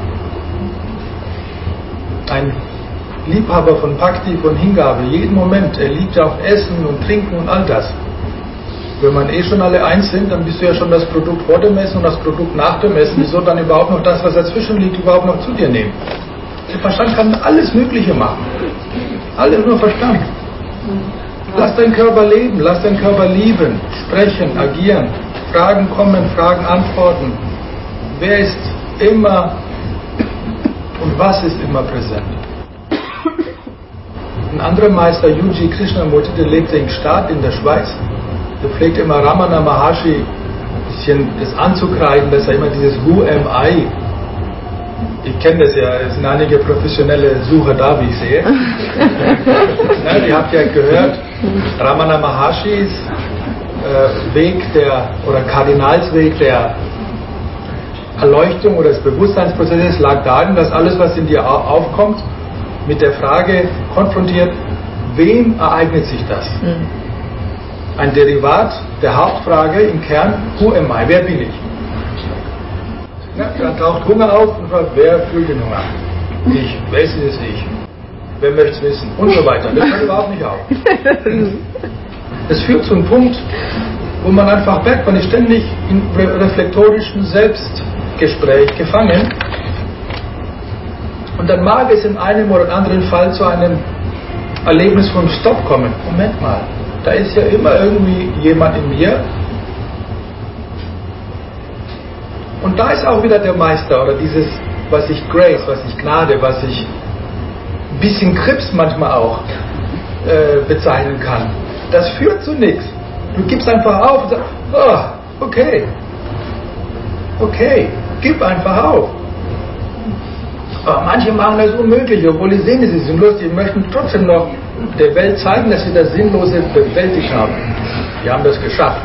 Ein Liebhaber von Bhakti, von Hingabe, jeden Moment. Er liebt ja auch Essen und Trinken und all das. Wenn man schon alle eins sind, dann bist du ja schon das Produkt vor dem Essen und das Produkt nach dem Essen. Wieso dann überhaupt noch das, was dazwischen liegt, überhaupt noch zu dir nehmen? Der Verstand kann alles Mögliche machen. Alles nur Verstand. Lass deinen Körper leben, lass deinen Körper lieben, sprechen, agieren. Fragen kommen, Fragen antworten. Wer ist immer und was ist immer präsent? Ein anderer Meister, Yuji Krishnamurti, der lebte in Gstaad in der Schweiz. Der pflegte immer Ramana Maharshi ein bisschen das anzukreiden, dass er immer dieses Who am I? Ich kenne das ja, es sind einige professionelle Sucher da, wie ich sehe. Ihr habt ja gehört, Ramana Maharshis Weg oder Kardinalsweg der Erleuchtung oder des Bewusstseinsprozesses lag darin, dass alles, was in dir aufkommt, mit der Frage konfrontiert, wem ereignet sich das? Ein Derivat der Hauptfrage im Kern, who am I? Wer bin ich? Dann taucht Hunger auf und fragt, wer fühlt den Hunger? Ich. Wer ist es? Ich. Wer möchte es wissen? Und so weiter. Das hört überhaupt nicht auf. Das führt zu einem Punkt, wo man einfach merkt, man ist ständig in reflektorischem Selbstgespräch gefangen. Und dann mag es in einem oder anderen Fall zu einem Erlebnis von Stopp kommen. Moment mal, da ist ja immer irgendwie jemand in mir. Und da ist auch wieder der Meister oder dieses, was ich Grace, was ich Gnade, was ich ein bisschen Krips manchmal auch bezeichnen kann. Das führt zu nichts. Du gibst einfach auf und sagst, okay, gib einfach auf. Aber manche machen das unmöglich, obwohl sie sehen, sie sind lustig, die möchten trotzdem noch der Welt zeigen, dass sie das Sinnlose bewältigt haben. Die haben das geschafft.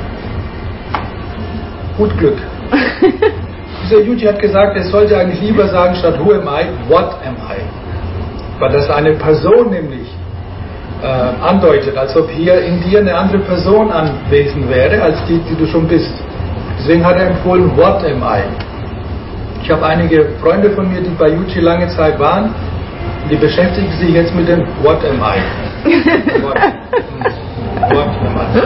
Gut Glück. Dieser Yuji hat gesagt, es sollte eigentlich lieber sagen, statt who am I, what am I? Weil das eine Person nämlich andeutet, als ob hier in dir eine andere Person anwesend wäre, als die du schon bist. Deswegen hat er empfohlen, what am I? Ich habe einige Freunde von mir, die bei Yuji lange Zeit waren, die beschäftigen sich jetzt mit dem what am I? What am I?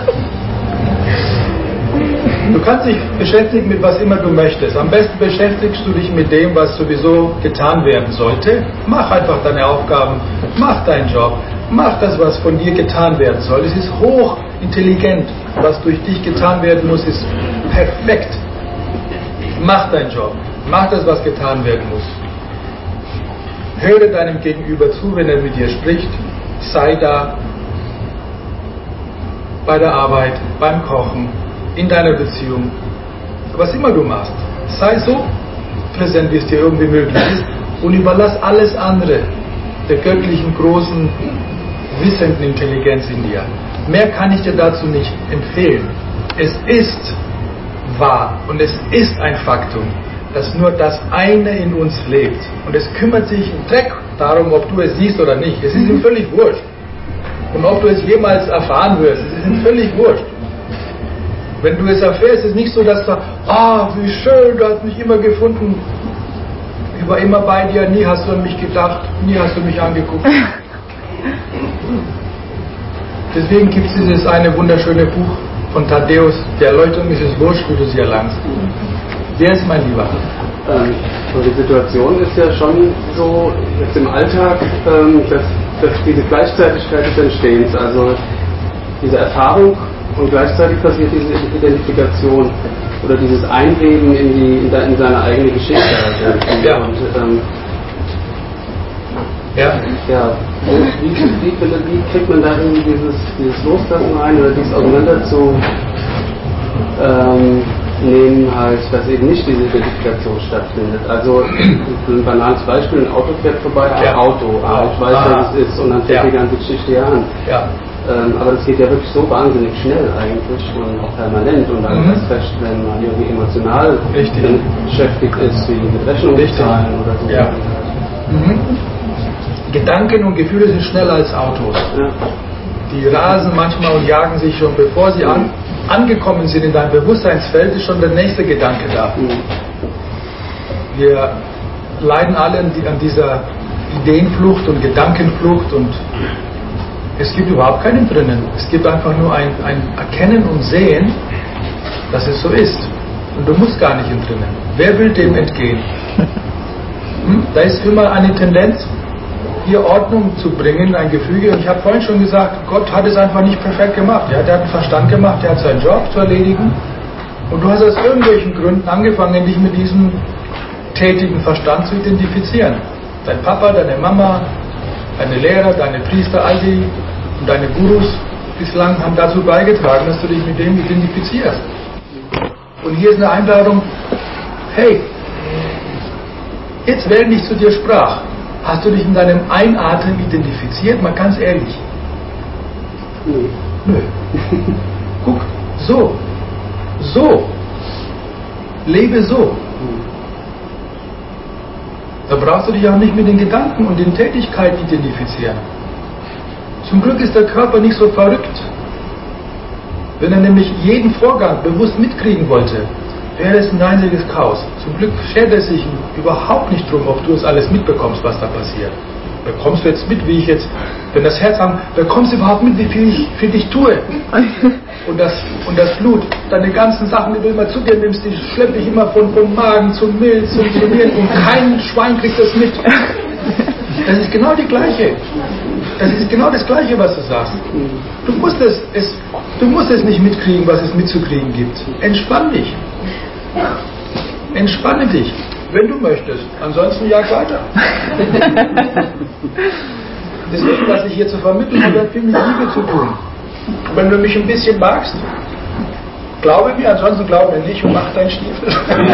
Du kannst dich beschäftigen mit was immer du möchtest. Am besten beschäftigst du dich mit dem, was sowieso getan werden sollte. Mach einfach deine Aufgaben, mach deinen Job, mach das, was von dir getan werden soll. Es ist hochintelligent. Was durch dich getan werden muss, ist perfekt. Mach deinen Job, mach das, was getan werden muss. Höre deinem Gegenüber zu, wenn er mit dir spricht. Sei da bei der Arbeit, beim Kochen, in deiner Beziehung, was immer du machst, sei so präsent, wie es dir irgendwie möglich ist und überlass alles andere der göttlichen, großen, wissenden Intelligenz in dir. Mehr kann ich dir dazu nicht empfehlen. Es ist wahr und es ist ein Faktum, dass nur das eine in uns lebt und es kümmert sich ein Dreck darum, ob du es siehst oder nicht. Es ist ihm völlig wurscht. Und ob du es jemals erfahren wirst, es ist ihm völlig wurscht. Wenn du es erfährst, ist es nicht so, dass du, wie schön, du hast mich immer gefunden. Ich war immer bei dir, nie hast du an mich gedacht, nie hast du mich angeguckt. Deswegen gibt es dieses eine wunderschöne Buch von Thaddäus, die Erleuchtung ist es wurscht, wie du sie erlangst. Wer ist mein Lieber? Und die Situation ist ja schon so, jetzt im Alltag, dass diese Gleichzeitigkeit des Entstehens, also diese Erfahrung und gleichzeitig passiert diese Identifikation oder dieses Einleben in seine eigene Geschichte. Ja. Und, wie kriegt man da irgendwie dieses Loslassen rein oder dieses Auseinander zu nehmen, halt, dass eben nicht diese Identifikation stattfindet. Also ein banales Beispiel, ein Auto fährt vorbei, ein Auto, ich weiß, was es ist und dann fängt die ganze Geschichte hier an. Ja. Aber das geht ja wirklich so wahnsinnig schnell eigentlich und auch permanent und dann erst recht, wenn man irgendwie emotional beschäftigt ist, wie mit Rechnungen zahlen oder so. Ja. Gedanken und Gefühle sind schneller als Autos. Ja. Die rasen manchmal und jagen sich schon, bevor sie angekommen sind in deinem Bewusstseinsfeld, ist schon der nächste Gedanke da. Wir leiden alle an dieser Ideenflucht und Gedankenflucht und es gibt überhaupt keinen drinnen. Es gibt einfach nur ein Erkennen und Sehen, dass es so ist. Und du musst gar nicht drinnen. Wer will dem entgehen? Da ist immer eine Tendenz, hier Ordnung zu bringen, ein Gefüge. Und ich habe vorhin schon gesagt, Gott hat es einfach nicht perfekt gemacht. Ja? Der hat einen Verstand gemacht, der hat seinen Job zu erledigen. Und du hast aus irgendwelchen Gründen angefangen, dich mit diesem tätigen Verstand zu identifizieren. Dein Papa, deine Mama, deine Lehrer, deine Priester, all die und deine Gurus bislang haben dazu beigetragen, dass du dich mit dem identifizierst. Und hier ist eine Einladung, hey, jetzt während ich zu dir sprach, hast du dich in deinem Einatmen identifiziert? Mal ganz ehrlich. Nö. Guck, so. Lebe so. Da brauchst du dich auch nicht mit den Gedanken und den Tätigkeiten identifizieren. Zum Glück ist der Körper nicht so verrückt. Wenn er nämlich jeden Vorgang bewusst mitkriegen wollte, wäre es ein einziges Chaos. Zum Glück schert er sich überhaupt nicht drum, ob du es alles mitbekommst, was da passiert. Bekommst du jetzt mit, wie ich jetzt, wenn das Herz an, bekommst du überhaupt mit, wie viel ich für dich tue? Und das Blut, deine ganzen Sachen, die du immer zu dir nimmst, die schleppe ich immer von Magen zum Milz und zu Nieren und kein Schwein kriegt das mit. Das ist genau die gleiche. Das ist genau das Gleiche, was du sagst. Du musst es nicht mitkriegen, was es mitzukriegen gibt. Entspann dich. Entspanne dich, wenn du möchtest. Ansonsten jag weiter. Deswegen, was ich hier zu vermitteln habe, hat viel mit Liebe zu tun. Wenn du mich ein bisschen magst, glaube mir, ansonsten glaub mir nicht und mach deinen Stiefel.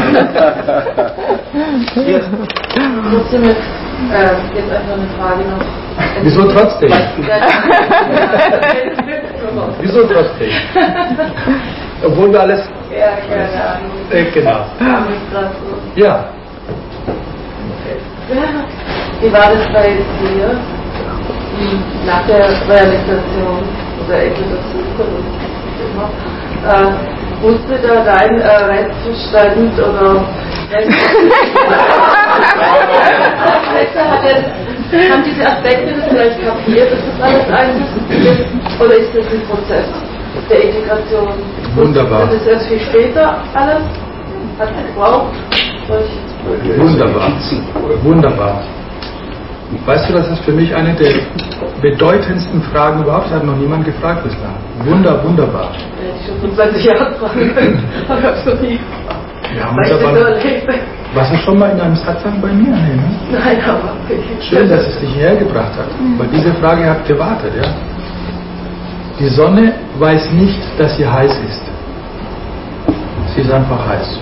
Trotzdem jetzt einfach eine Frage noch. Wieso trotzdem? Wieso trotzdem? Obwohl wir alles... Ja, keine Ahnung. Genau. Ja. Wie war das bei dir nach der Realisation oder Evolution? Wusste da dein Rechtsverstand oder haben diese Aspekte das vielleicht kapiert, dass das alles eins ist? Oder ist das ein Prozess der Integration? Wunderbar. Das ist erst viel später alles? Hat es gebraucht? Wunderbar. Weißt du, das ist für mich eine der bedeutendsten Fragen überhaupt. Das hat noch niemand gefragt bislang. Wunderbar. Hätte ich schon vor 20 Jahren fragen können, aber ich habe es noch nie gefragt. Warst du schon mal in einem Satsang bei mir? Nee, ne? Nein, aber... Schön, dass es dich hierher gebracht hat. Weil diese Frage hat gewartet. Ja? Die Sonne weiß nicht, dass sie heiß ist. Sie ist einfach heiß.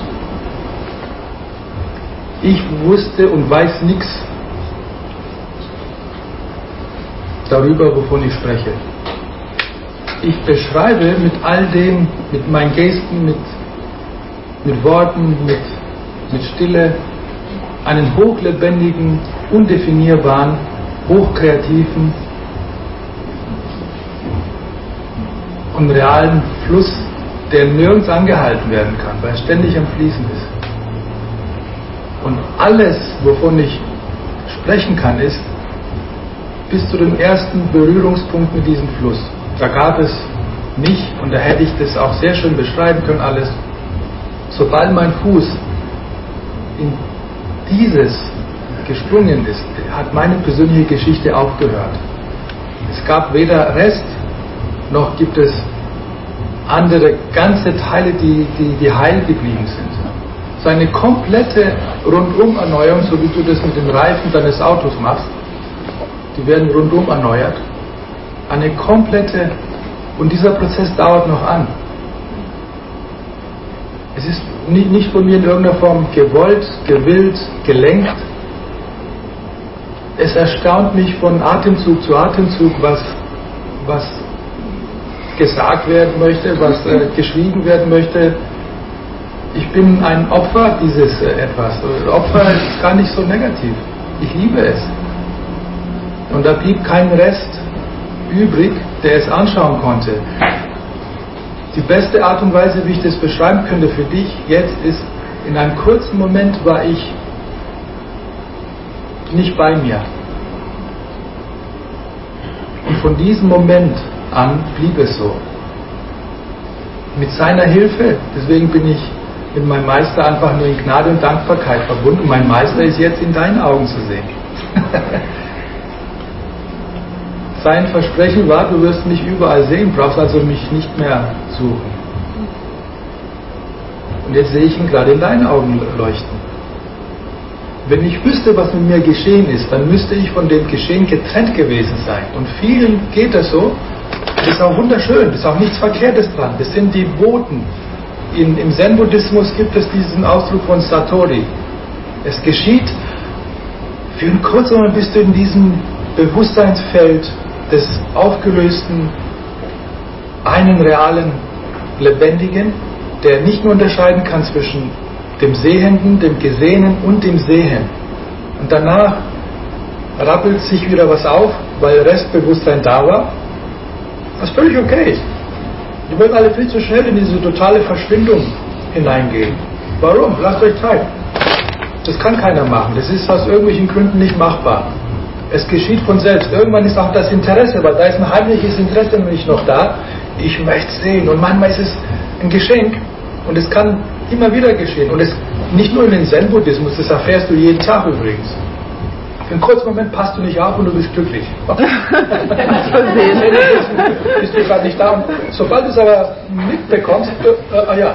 Ich wusste und weiß nichts darüber, wovon ich spreche. Ich beschreibe mit all dem, mit meinen Gesten, mit Worten, mit Stille, einen hochlebendigen, undefinierbaren, hochkreativen und realen Fluss, der nirgends angehalten werden kann, weil er ständig am Fließen ist. Und alles, wovon ich sprechen kann, ist bis zu dem ersten Berührungspunkt mit diesem Fluss. Da gab es nicht, und da hätte ich das auch sehr schön beschreiben können, alles. Sobald mein Fuß in dieses gesprungen ist, hat meine persönliche Geschichte aufgehört. Es gab weder Rest, noch gibt es andere ganze Teile, die heil geblieben sind. So eine komplette Rundum-Erneuerung, so wie du das mit den Reifen deines Autos machst, die werden rundum erneuert. Eine komplette, und dieser Prozess dauert noch an. Es ist nicht von mir in irgendeiner Form gewollt, gewillt, gelenkt. Es erstaunt mich von Atemzug zu Atemzug, was gesagt werden möchte, was geschwiegen werden möchte. Ich bin ein Opfer dieses etwas. Opfer ist gar nicht so negativ. Ich liebe es. Und da blieb kein Rest übrig, der es anschauen konnte. Die beste Art und Weise, wie ich das beschreiben könnte für dich jetzt, ist, in einem kurzen Moment war ich nicht bei mir. Und von diesem Moment an blieb es so. Mit seiner Hilfe, deswegen bin ich mit meinem Meister einfach nur in Gnade und Dankbarkeit verbunden. Und mein Meister ist jetzt in deinen Augen zu sehen. Sein Versprechen war, du wirst mich überall sehen, brauchst also mich nicht mehr suchen. Und jetzt sehe ich ihn gerade in deinen Augen leuchten. Wenn ich wüsste, was mit mir geschehen ist, dann müsste ich von dem Geschehen getrennt gewesen sein. Und vielen geht das so. Das ist auch wunderschön, das ist auch nichts Verkehrtes dran. Das sind die Boten. Im Zen-Buddhismus gibt es diesen Ausdruck von Satori. Es geschieht, für einen kurzen Moment bist du in diesem Bewusstseinsfeld des aufgelösten, einen realen, lebendigen, der nicht mehr unterscheiden kann zwischen dem Sehenden, dem Gesehenen und dem Sehen. Und danach rappelt sich wieder was auf, weil Restbewusstsein da war, was völlig okay ist. Die wollen alle viel zu schnell in diese totale Verschwindung hineingehen. Warum? Lasst euch Zeit. Das kann keiner machen. Das ist aus irgendwelchen Gründen nicht machbar. Es geschieht von selbst. Irgendwann ist auch das Interesse, weil da ist ein heimliches Interesse nämlich noch da. Ich möchte es sehen. Und manchmal ist es ein Geschenk. Und es kann immer wieder geschehen. Und es nicht nur in den Zen-Buddhismus, das erfährst du jeden Tag übrigens. Für einen kurzen Moment passt du nicht auf und du bist glücklich. Bist du gerade nicht da. Und sobald du es aber mitbekommst, ja.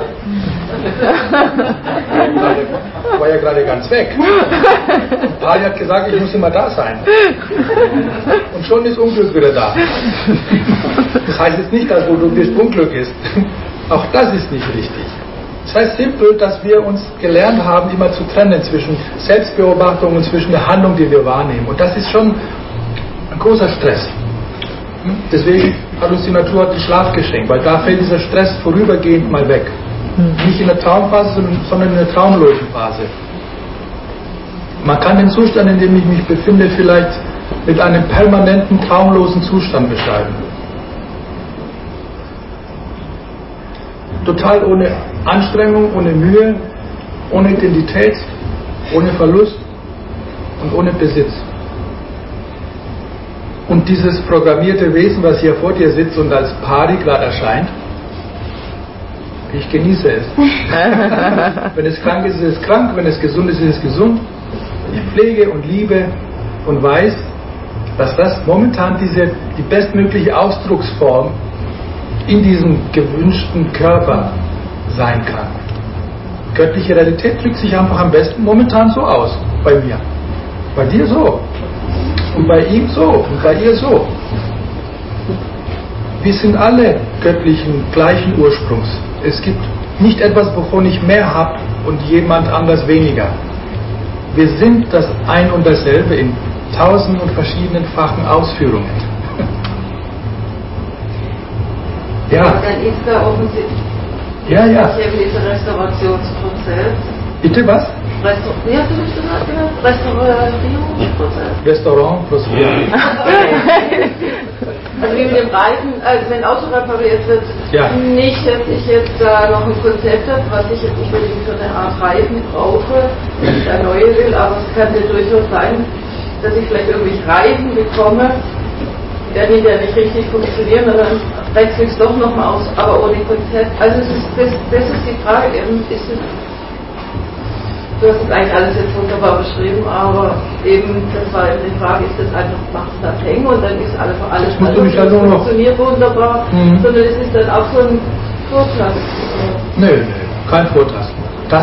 War ja gerade ganz weg. Pali hat gesagt, ich muss immer da sein. Und schon ist Unglück wieder da. Das heißt jetzt nicht, dass wo du bist, Unglück ist. Auch das ist nicht richtig. Das heißt simpel, dass wir uns gelernt haben, immer zu trennen zwischen Selbstbeobachtung und zwischen der Handlung, die wir wahrnehmen. Und das ist schon ein großer Stress. Deswegen hat uns die Natur den Schlaf geschenkt, weil da fällt dieser Stress vorübergehend mal weg. Nicht in der Traumphase, sondern in der traumlosen Phase. Man kann den Zustand, in dem ich mich befinde, vielleicht mit einem permanenten traumlosen Zustand beschreiben. Total ohne Anstrengung, ohne Mühe, ohne Identität, ohne Verlust und ohne Besitz. Und dieses programmierte Wesen, was hier vor dir sitzt und als Pari gerade erscheint, ich genieße es. Wenn es krank ist, ist es krank, wenn es gesund ist, ist es gesund. Ich pflege und liebe und weiß, dass das momentan die bestmögliche Ausdrucksform in diesem gewünschten Körper sein kann. Göttliche Realität drückt sich einfach am besten momentan so aus, bei mir. Bei dir so. Und bei ihm so. Und bei ihr so. Wir sind alle göttlichen, gleichen Ursprungs. Es gibt nicht etwas, wovon ich mehr habe und jemand anders weniger. Wir sind das ein und dasselbe in tausend und verschiedenenfachen Ausführungen. Ja. Aber dann ist da offensichtlich ja. dieser Restaurationsprozess. Bitte was? wie hast du das genannt? Restaurantprozess. Also wie mit dem Reifen, also wenn Auto repariert wird, ja. Nicht, dass ich jetzt da noch ein Konzept habe, was ich jetzt unbedingt für eine Art Reifen brauche, wenn ich eine neue will, aber es kann ja durchaus sein, dass ich vielleicht irgendwelche Reifen bekomme, die nicht richtig funktionieren, und dann wechsle ich es doch nochmal aus, aber ohne Konzept. Also das ist die Frage, ist es, du hast es eigentlich alles jetzt wunderbar beschrieben, aber eben, das war eben die Frage, ist das einfach, macht es das hängen und dann ist alles das funktioniert wunderbar, sondern es ist dann auch so ein Vortasten. Nö, kein Vortasten.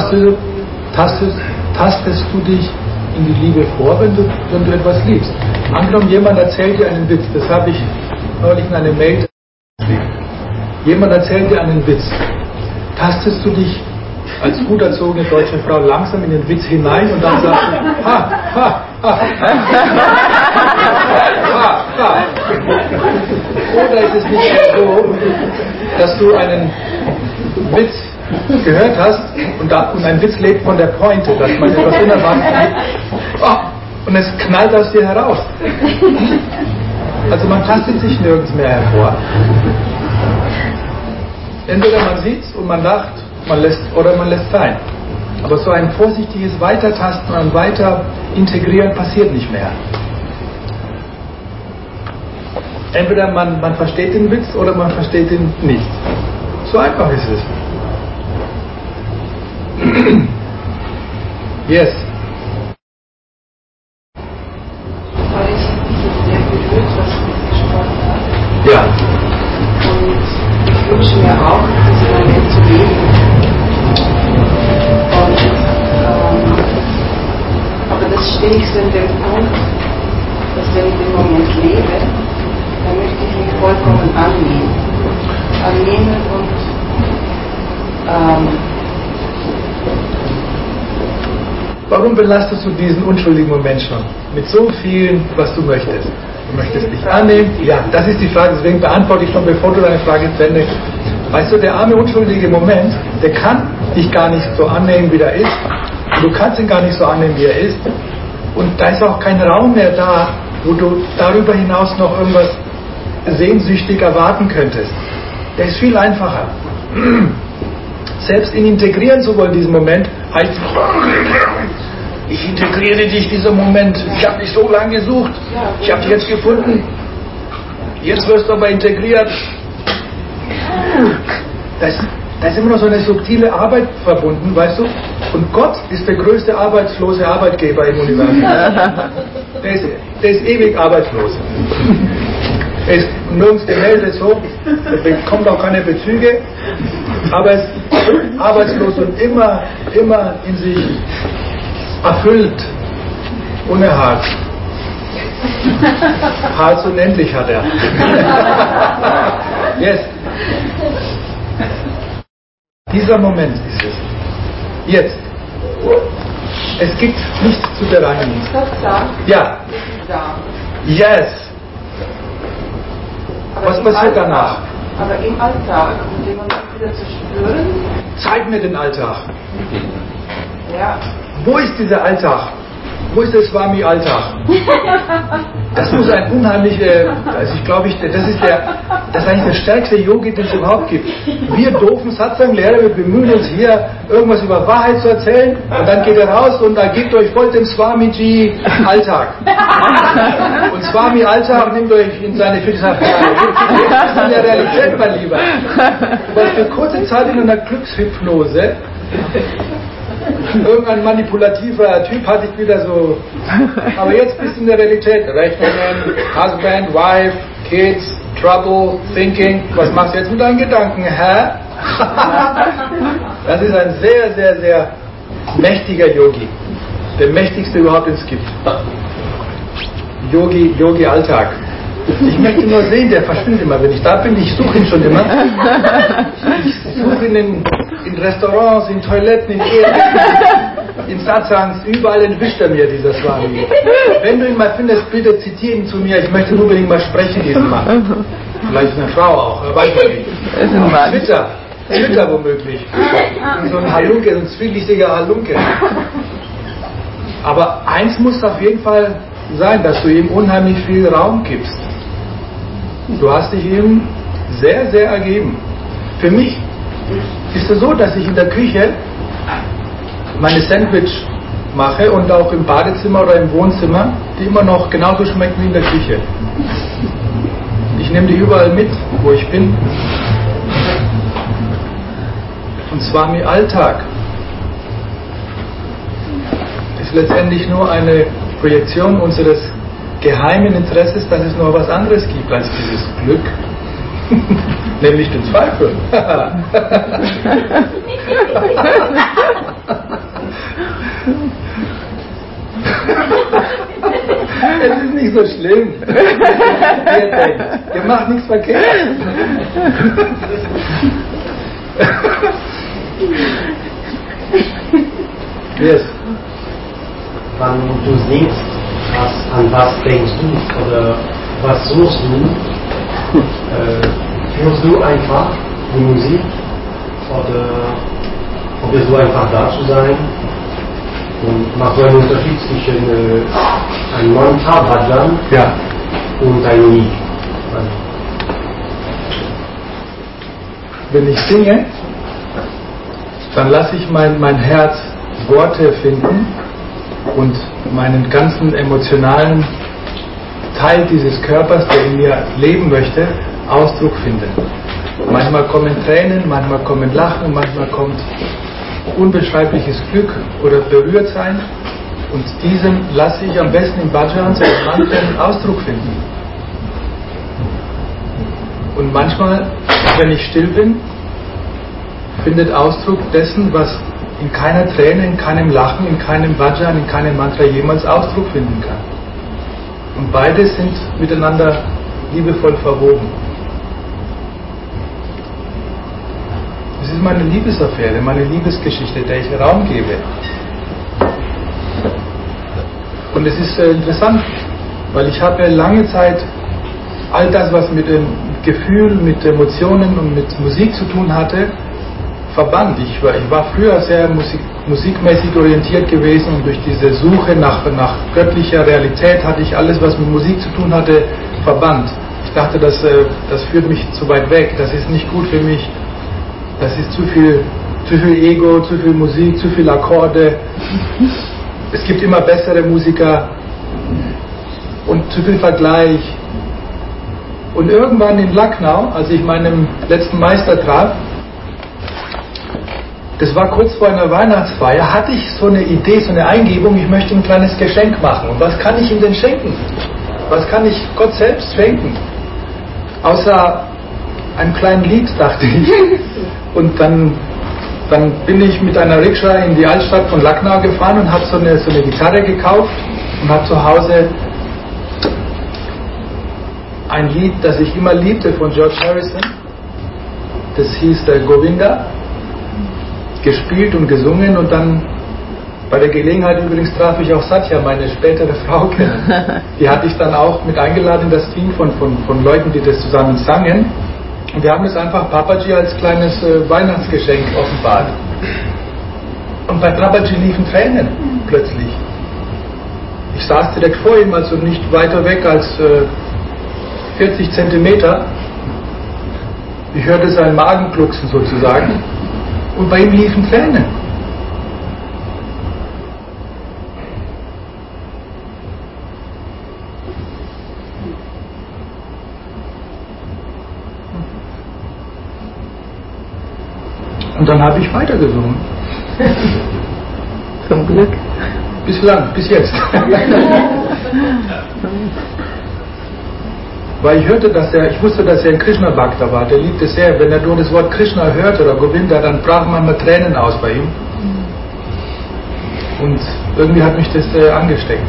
Tastest du dich in die Liebe vor, wenn du etwas liebst. Angenommen, jemand erzählt dir einen Witz, das habe ich neulich in einer Mail geschrieben. Jemand erzählt dir einen Witz. Tastest du dich als gut erzogene deutsche Frau langsam in den Witz hinein und dann sagst du, ha, ha, ha, ha, ha. Oder ist es nicht so, dass du einen Witz gehört hast und ein Witz lebt von der Pointe, dass man etwas unerwartet und es knallt aus dir heraus. Also man tastet sich nirgends mehr hervor. Entweder man sieht's und man lacht, man lässt sein. Aber so ein vorsichtiges Weitertasten und weiter integrieren passiert nicht mehr. Entweder man versteht den Witz oder man versteht ihn nicht. So einfach ist es. Yes. Weil ich mich sehr berührt, was du gesprochen hast. Ja. Und ich wünsche mir auch, diese Moment zu leben. Und, aber das stehe ich so in dem Punkt, dass wenn ich den Moment lebe, dann möchte ich mich vollkommen annehmen. Annehmen und warum belastest du diesen unschuldigen Moment schon? Mit so viel, was du möchtest. Du möchtest dich annehmen? Ja, das ist die Frage, deswegen beantworte ich schon, bevor du deine Frage zu Ende. Weißt du, der arme, unschuldige Moment, der kann dich gar nicht so annehmen, wie er ist. Und du kannst ihn gar nicht so annehmen, wie er ist. Und da ist auch kein Raum mehr da, wo du darüber hinaus noch irgendwas sehnsüchtig erwarten könntest. Der ist viel einfacher. Selbst ihn integrieren zu wollen, diesen Moment, heißt, ich integriere dich, dieser Moment. Ich habe dich so lange gesucht. Ich habe dich jetzt gefunden. Jetzt wirst du aber integriert. Da ist immer noch so eine subtile Arbeit verbunden, weißt du? Und Gott ist der größte arbeitslose Arbeitgeber im Universum. Der ist ewig arbeitslos. Er ist nirgends gemeldet, so. Er bekommt auch keine Bezüge. Aber er ist arbeitslos und immer in sich erfüllt, ohne Harz. Harz unendlich hat er. Yes. Dieser Moment ist es. Jetzt. Es gibt nichts zu bereinigen. Ja. Yes. Was passiert danach? Aber im Alltag, um den Moment wieder zu spüren. Zeig mir den Alltag. Ja. Wo ist dieser Alltag? Wo ist der Swami-Alltag? Das muss ein unheimlicher, also ich glaube, das ist eigentlich der stärkste Yogi, den es überhaupt gibt. Wir doofen Satsang-Lehrer, wir bemühen uns hier, irgendwas über Wahrheit zu erzählen, und dann geht er raus und da gebt euch voll den Swamiji-Alltag. Und Swami-Alltag nimmt euch in seine Philosophie in der Realität, mein Lieber. Du warst für kurze Zeit in einer Glückshypnose. Irgendein manipulativer Typ hatte ich wieder so. Aber jetzt bist du in der Realität. Rechnungen, Husband, Wife, Kids, Trouble, Thinking. Was machst du jetzt mit deinen Gedanken, hä? Das ist ein sehr, sehr, sehr mächtiger Yogi. Der mächtigste überhaupt, den es gibt. Yogi Alltag. Ich möchte nur sehen, der verschwindet immer. Wenn ich da bin, ich suche ihn schon immer. Ich suche ihn in Restaurants, in Toiletten, in Ehen, in Satsangs, überall entwischt er mir, dieser Swami. Wenn du ihn mal findest, bitte zitiere ihn zu mir. Ich möchte unbedingt mal sprechen, diesen Mann. Vielleicht eine Frau auch, weiß man nicht. Twitter womöglich. So ein Halunke, so ein zwielichtiger Halunke. Aber eins muss auf jeden Fall sein, dass du ihm unheimlich viel Raum gibst. Du hast dich ihm sehr, sehr ergeben. Für mich ist es so, dass ich in der Küche meine Sandwich mache und auch im Badezimmer oder im Wohnzimmer, die immer noch genauso schmecken wie in der Küche. Ich nehme die überall mit, wo ich bin. Und zwar im Alltag. Ist letztendlich nur eine Projektion unseres geheimen Interesses, dass es noch was anderes gibt als dieses Glück, nämlich den Zweifel. Es ist nicht so schlimm. Ihr denkt, ihr macht nichts verkehrt. Yes. Wenn du singst, an was denkst du oder was suchst du, fühlst du einfach die Musik oder probierst du einfach da zu sein und machst du einen Unterschied zwischen einem Mantra, Bhajan und einem Lied? Wenn ich singe, dann lasse ich mein Herz Worte finden und meinen ganzen emotionalen Teil dieses Körpers, der in mir leben möchte, Ausdruck finden. Manchmal kommen Tränen, manchmal kommen Lachen, manchmal kommt unbeschreibliches Glück oder Berührtsein, und diesem lasse ich am besten im Bhajans und Mantren Ausdruck finden. Und manchmal, wenn ich still bin, findet Ausdruck dessen, was in keiner Träne, in keinem Lachen, in keinem Bhajan, in keinem Mantra jemals Ausdruck finden kann. Und beide sind miteinander liebevoll verwoben. Es ist meine Liebesaffäre, meine Liebesgeschichte, der ich Raum gebe. Und es ist interessant, weil ich habe lange Zeit all das, was mit dem Gefühl, mit Emotionen und mit Musik zu tun hatte, verbannt. Ich war früher sehr musikmäßig orientiert gewesen, und durch diese Suche nach göttlicher Realität hatte ich alles, was mit Musik zu tun hatte, verbannt. Ich dachte, das führt mich zu weit weg, das ist nicht gut für mich, das ist zu viel Ego, zu viel Musik, zu viele Akkorde. Es gibt immer bessere Musiker und zu viel Vergleich. Und irgendwann in Lucknow, als ich meinen letzten Meister traf, das war kurz vor einer Weihnachtsfeier, hatte ich so eine Idee, so eine Eingebung, ich möchte ein kleines Geschenk machen. Und was kann ich ihm denn schenken? Was kann ich Gott selbst schenken? Außer einem kleinen Lied, dachte ich. Und dann bin ich mit einer Rikscha in die Altstadt von Lucknow gefahren und habe so eine Gitarre gekauft und habe zu Hause ein Lied, das ich immer liebte, von George Harrison. Das hieß der Govinda, gespielt und gesungen, und dann bei der Gelegenheit übrigens traf ich auch Satya, meine spätere Frau, kennen. Die hatte ich dann auch mit eingeladen in das Team von Leuten, die das zusammen sangen. Und wir haben es einfach Papaji als kleines Weihnachtsgeschenk offenbart. Und bei Papaji liefen Tränen plötzlich. Ich saß direkt vor ihm, also nicht weiter weg als 40 Zentimeter. Ich hörte sein Magen glucksen sozusagen. Und bei ihm liefen Tränen. Und dann habe ich weitergesungen. Zum Glück. Bis jetzt. Weil ich wusste, dass er ein Krishna-Bhakta war, der liebte es sehr. Wenn er nur das Wort Krishna hörte oder Govinda, dann brachen manchmal Tränen aus bei ihm. Und irgendwie hat mich das angesteckt.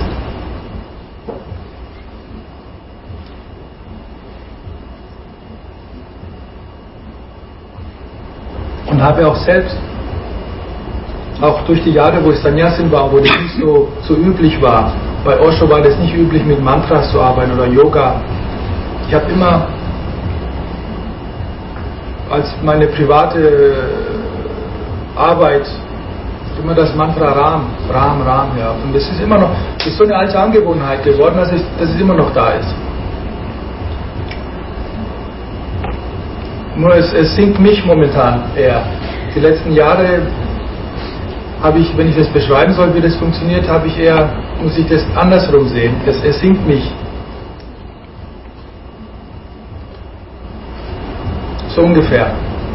Und habe auch selbst, auch durch die Jahre, wo ich Sannyasin war, wo das nicht so üblich war, bei Osho war das nicht üblich, mit Mantras zu arbeiten oder Yoga. Ich habe immer als meine private Arbeit immer das Mantra Ram, Ram, Ram, ja. Und das ist immer noch, ist so eine alte Angewohnheit geworden, dass es immer noch da ist. Nur es sinkt mich momentan eher. Die letzten Jahre habe ich, wenn ich das beschreiben soll, wie das funktioniert, muss ich das andersrum sehen. Es sinkt mich. So ungefähr.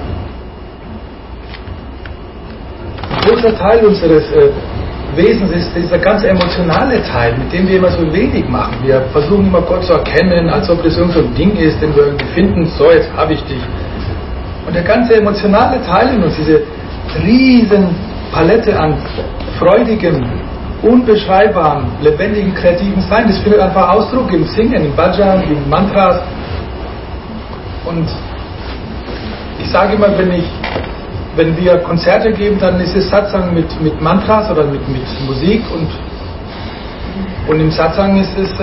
Ein großer Teil unseres Wesens ist dieser ganz emotionale Teil, mit dem wir immer so wenig machen. Wir versuchen immer Gott zu erkennen, als ob das irgend so ein Ding ist, den wir irgendwie finden, so jetzt habe ich dich. Und der ganze emotionale Teil in uns, diese riesen Palette an freudigem, unbeschreibbaren, lebendigen, kreativen Sein, das findet einfach Ausdruck im Singen, im Bhajan, im Mantras. Und ich sage immer, wenn wir Konzerte geben, dann ist es Satsang mit Mantras oder mit Musik und im Satsang ist es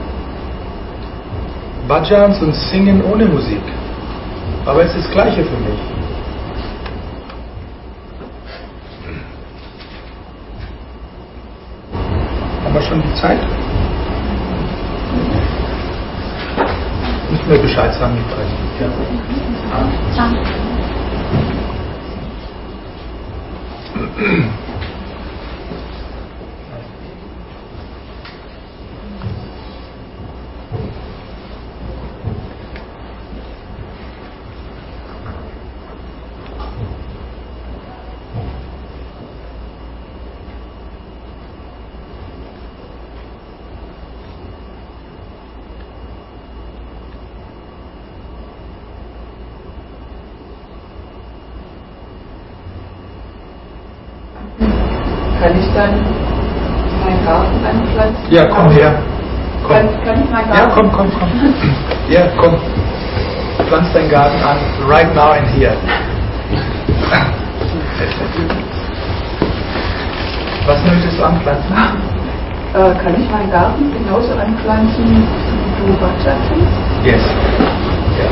Bhajans und Singen ohne Musik. Aber es ist das Gleiche für mich. Haben wir schon die Zeit? Müssen wir Bescheid sagen, die beiden. Ja. Kann ich dann meinen Garten anpflanzen? Ja, komm her. Komm. Kann ich meinen Garten? Ja, komm. Ja, komm. Pflanz deinen Garten an. Right now and here. Was möchtest du anpflanzen? Kann ich meinen Garten genauso anpflanzen, wie du Bhajan kannst? Yes. Ja.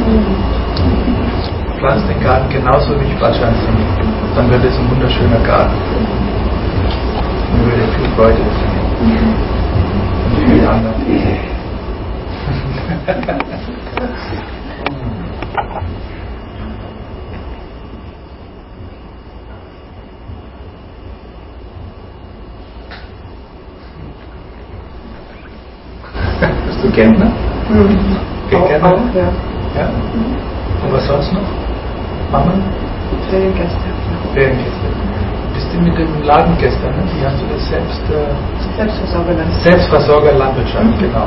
Pflanz den Garten genauso wie ich Bhajan singe. Dann wird es ein wunderschöner Garten. Mir würde viel Freude bringen. Und viel andere. Bist du Gärtner? Gärtner? Auch, ja. Ja? Und was sonst noch? Mama? Feriengäste. Bist du mit dem Laden gestern, ne? Wie hast du das selbst? Selbstversorgerlandwirtschaft. Selbstversorgerlandwirtschaft, genau.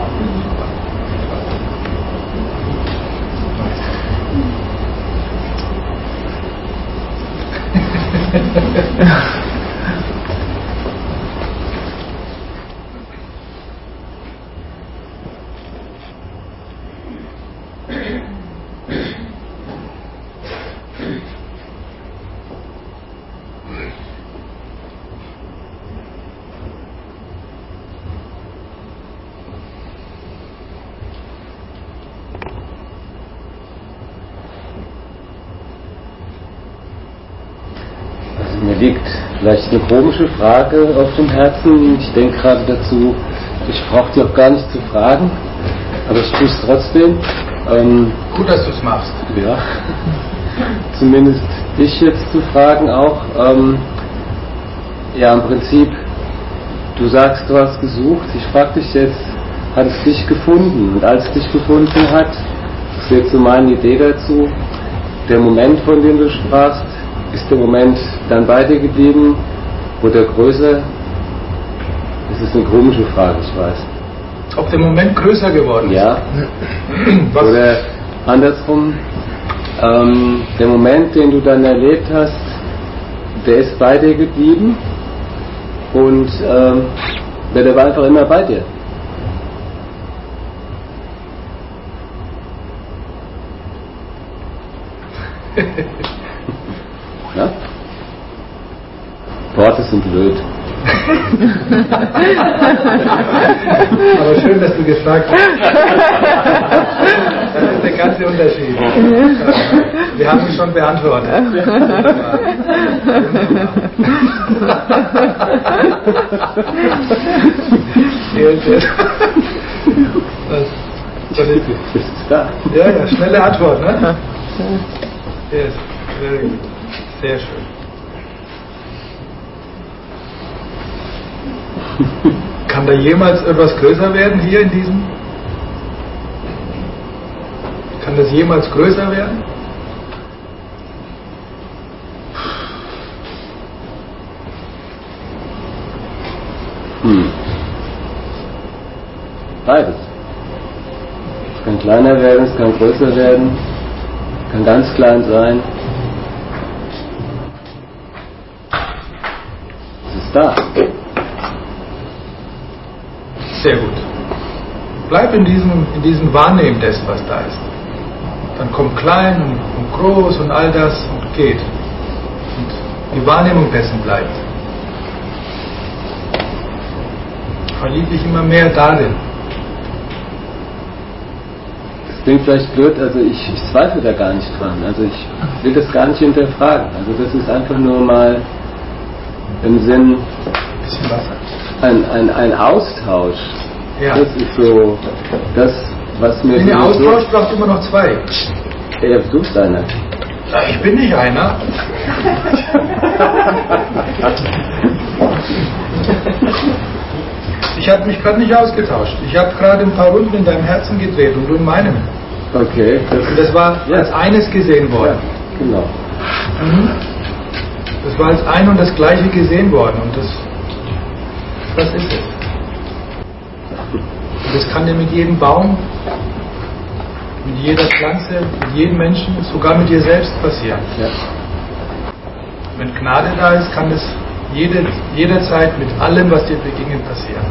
Mir liegt vielleicht eine komische Frage auf dem Herzen. Ich denke gerade dazu, ich brauche die auch gar nicht zu fragen, aber ich tue es trotzdem. Gut, dass du es machst. Ja, zumindest dich jetzt zu fragen auch. Ja, im Prinzip, du sagst, du hast gesucht. Ich frage dich jetzt, hat es dich gefunden? Und als es dich gefunden hat, das ist jetzt so meine Idee dazu, der Moment, von dem du sprachst, ist der Moment dann bei dir geblieben oder größer? Das ist eine komische Frage, ich weiß. Ob der Moment größer geworden ist? Ja. Was? Oder andersrum, der Moment, den du dann erlebt hast, der ist bei dir geblieben und der war einfach immer bei dir. Ja? Worte sind blöd. Aber schön, dass du gefragt hast. ist der ganze Unterschied. Wir haben ihn schon beantwortet. Was ist da? Ja, schnelle Antwort, ne? Yes, very good. Sehr schön. Kann da jemals etwas größer werden hier in diesem? Kann das jemals größer werden? Beides. Es kann kleiner werden, es kann größer werden, kann ganz klein sein. Es ist da. Sehr gut. Bleib in diesem Wahrnehmen dessen, was da ist. Dann kommt klein und groß und all das und geht. Und die Wahrnehmung dessen bleibt. Verlieb dich immer mehr darin. Das klingt vielleicht blöd, also ich zweifle da gar nicht dran. Also ich will das gar nicht hinterfragen. Also das ist einfach nur mal im Sinn ein Austausch. Ja. Das ist so das, was mir... In der Austausch braucht immer noch zwei. Ja, du bist einer. Ja, ich bin nicht einer. Ich habe mich gerade nicht ausgetauscht. Ich habe gerade ein paar Runden in deinem Herzen gedreht und du in meinem. Okay. Das war als eines gesehen worden. Ja, genau. Das war als ein und das Gleiche gesehen worden und das ist es. Und das kann dir mit jedem Baum, mit jeder Pflanze, mit jedem Menschen, sogar mit dir selbst passieren. Ja. Wenn Gnade da ist, kann es jederzeit mit allem, was dir begegnet, passieren.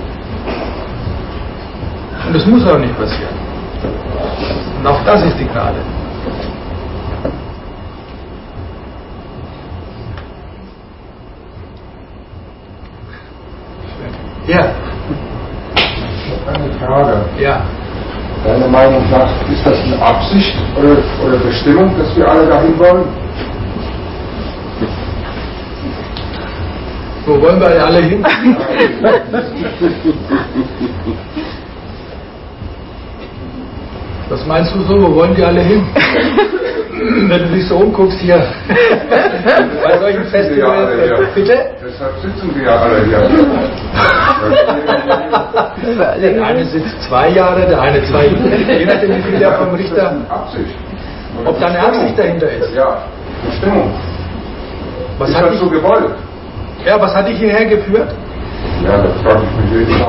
Und es muss auch nicht passieren. Und auch das ist die Gnade. Ja. Eine Frage. Ja. Deiner Meinung nach, ist das eine Absicht oder Bestimmung, dass wir alle dahin wollen? Wo wollen wir alle hin? Was meinst du so? Wo wollen die alle hin? Wenn du dich so umguckst hier. Bei solchen Festivals. Bitte? Deshalb sitzen wir ja alle hier. Der eine sitzt 2 Jahre, der eine 2 Jahre. Je nachdem, wie viel der vom Richter. Absicht. Ob da eine Absicht dahinter ist. Ja, Bestimmung. Was ist hat das dich, so gewollt? ja, was hat dich hierher geführt? Ja, das frage ich mich jeden Tag.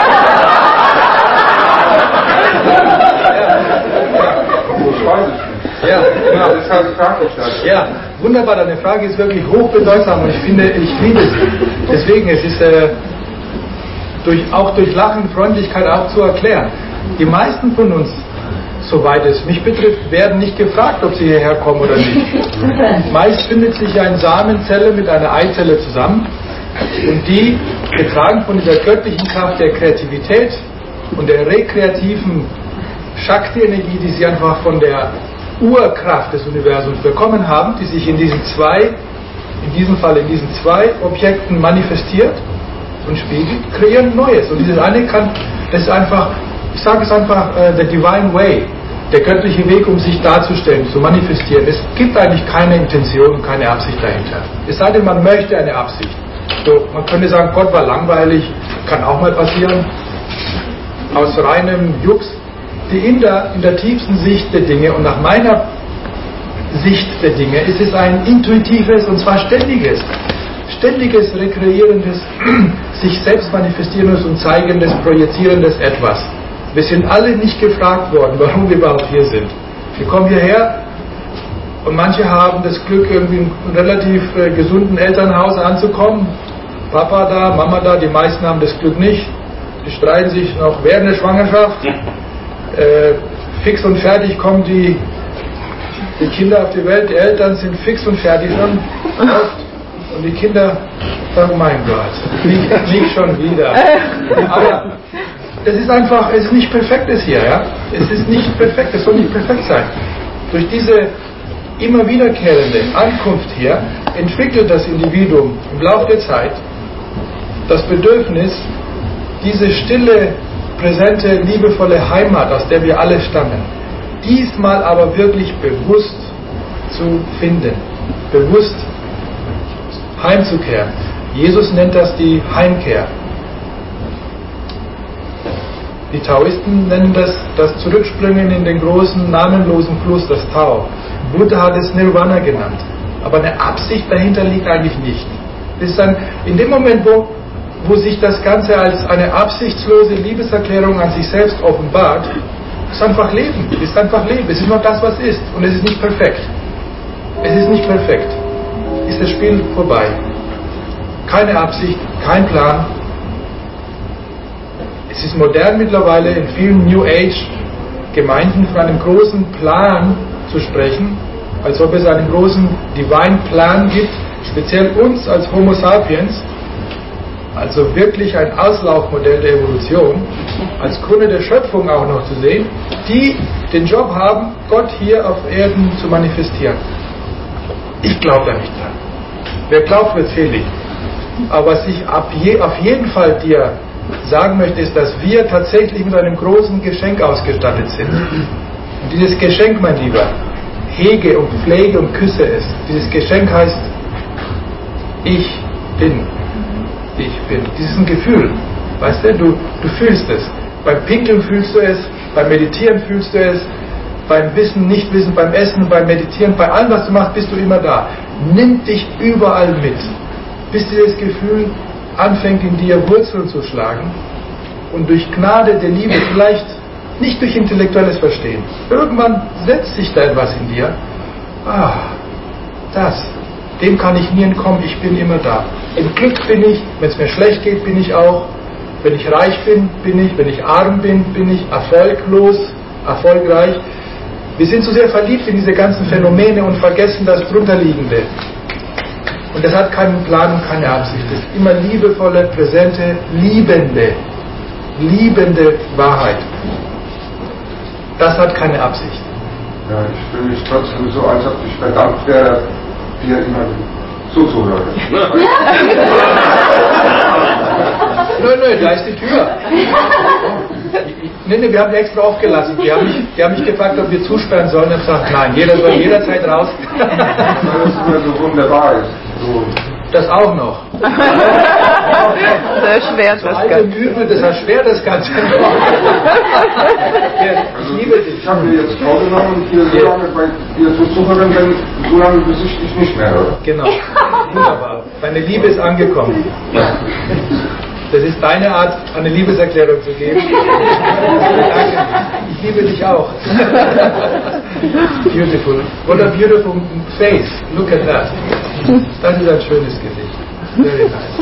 Ich weiß es nicht. Ja, genau. Das ist halt die Frage. Ja, wunderbar, deine Frage ist wirklich hochbedeutsam und ich liebe sie. Deswegen, es ist auch durch Lachen, Freundlichkeit auch zu erklären. Die meisten von uns, soweit es mich betrifft, werden nicht gefragt, ob sie hierher kommen oder nicht. Meist findet sich eine Samenzelle mit einer Eizelle zusammen und die, getragen von dieser göttlichen Kraft der Kreativität und der rekreativen Shakti-Energie, die sie einfach von der Urkraft des Universums bekommen haben, die sich in diesen zwei Objekten manifestiert und spiegelt, kreieren Neues. Und dieses eine das ist einfach, ich sage es einfach, the divine way, der göttliche Weg, um sich darzustellen, zu manifestieren. Es gibt eigentlich keine Intention, keine Absicht dahinter. Es sei denn, man möchte eine Absicht. So, man könnte sagen, Gott war langweilig, kann auch mal passieren, aus reinem Jux. In der tiefsten Sicht der Dinge und nach meiner Sicht der Dinge ist es ein intuitives und zwar ständiges, rekreierendes, sich selbst manifestierendes und zeigendes, projizierendes Etwas. Wir sind alle nicht gefragt worden, warum wir überhaupt hier sind. Wir kommen hierher und manche haben das Glück, irgendwie in einem relativ gesunden Elternhaus anzukommen. Papa da, Mama da, die meisten haben das Glück nicht. Die streiten sich noch während der Schwangerschaft. Fix und fertig kommen die Kinder auf die Welt, die Eltern sind fix und fertig schon oft. Und die Kinder sagen, mein Gott, nicht schon wieder. Aber das ist einfach, es ist nicht perfekt ist hier, ja. Es ist nicht perfekt, es soll nicht perfekt sein. Durch diese immer wiederkehrende Ankunft hier entwickelt das Individuum im Laufe der Zeit das Bedürfnis, diese stille, präsente, liebevolle Heimat, aus der wir alle stammen, diesmal aber wirklich bewusst zu finden, bewusst heimzukehren. Jesus nennt das die Heimkehr. Die Taoisten nennen das Zurückspringen in den großen, namenlosen Fluss, das Tao. Buddha hat es Nirvana genannt. Aber eine Absicht dahinter liegt eigentlich nicht. Das ist dann in dem Moment, wo sich das Ganze als eine absichtslose Liebeserklärung an sich selbst offenbart, ist einfach Leben. Es ist einfach Leben. Es ist nur das, was ist. Und es ist nicht perfekt. Es ist nicht perfekt. Ist das Spiel vorbei. Keine Absicht, kein Plan. Es ist modern mittlerweile in vielen New Age Gemeinden von einem großen Plan zu sprechen, als ob es einen großen Divine Plan gibt, speziell uns als Homo sapiens, also wirklich ein Auslaufmodell der Evolution, als Kunde der Schöpfung auch noch zu sehen, die den Job haben, Gott hier auf Erden zu manifestieren. Ich glaube da nicht dran. Wer glaubt, wird selig. Aber was ich auf jeden Fall dir sagen möchte, ist, dass wir tatsächlich mit einem großen Geschenk ausgestattet sind. Und dieses Geschenk, mein Lieber, hege und pflege und küsse es. Dieses Geschenk heißt, ich bin. Ich bin. Das ist ein Gefühl. Weißt du, du fühlst es. Beim Pinkeln fühlst du es, beim Meditieren fühlst du es, beim Wissen, Nichtwissen, beim Essen, beim Meditieren, bei allem, was du machst, bist du immer da. Nimm dich überall mit, bis dieses Gefühl anfängt in dir Wurzeln zu schlagen und durch Gnade der Liebe, vielleicht nicht durch intellektuelles Verstehen, irgendwann setzt sich da etwas in dir. Dem kann ich nie entkommen, ich bin immer da. Im Glück bin ich, wenn es mir schlecht geht, bin ich auch. Wenn ich reich bin, bin ich. Wenn ich arm bin, bin ich erfolglos, erfolgreich. Wir sind so sehr verliebt in diese ganzen Phänomene und vergessen das Drunterliegende. Und das hat keinen Plan und keine Absicht. Das ist immer liebevolle, präsente, liebende Wahrheit. Das hat keine Absicht. Ja, ich fühle mich trotzdem so, als ob ich verdammt wäre, dir immer zuzuhören. Nö, da ist die Tür. Nee, wir haben die extra aufgelassen. Die haben mich gefragt, ob wir zusperren sollen. Ich habe gesagt, nein, jeder soll jederzeit raus. Weil das immer so wunderbar ist. So. Das auch noch. Das erschwert das Ganze. Übel, das erschwert das Ganze. Ich liebe dich. Ich habe mir jetzt vorgenommen, hier so lange bei dir zuzuhören, denn so lange bis ich dich nicht mehr höre. Genau. Wunderbar. Deine Liebe ist angekommen. Das ist deine Art, eine Liebeserklärung zu geben. Danke. Ich liebe dich auch. Beautiful. What a beautiful face. Look at that. Das ist ein schönes Gesicht. Very nice.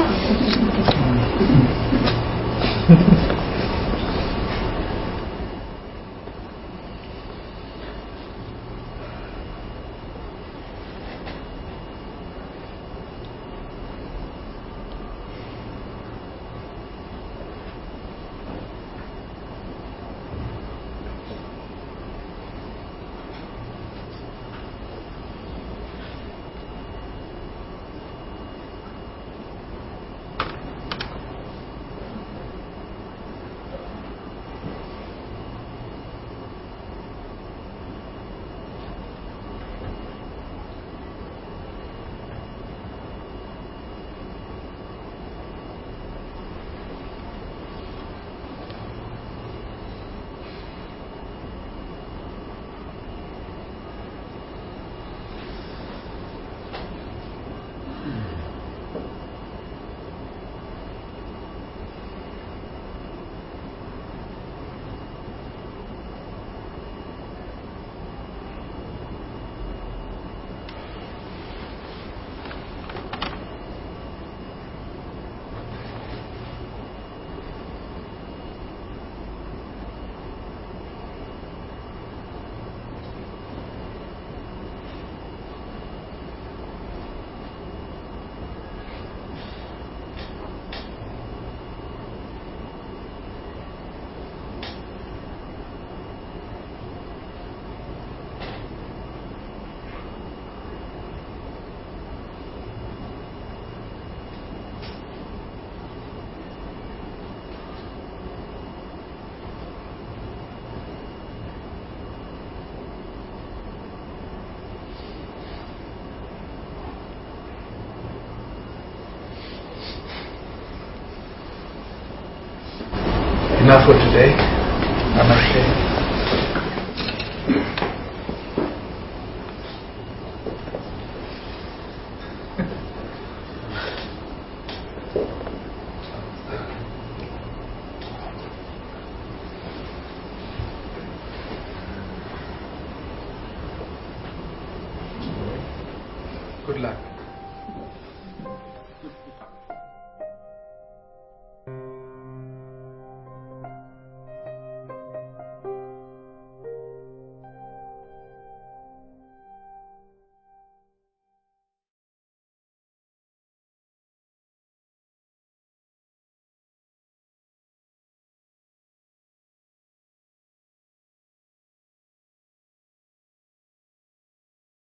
enough for today. Namaste. Good luck.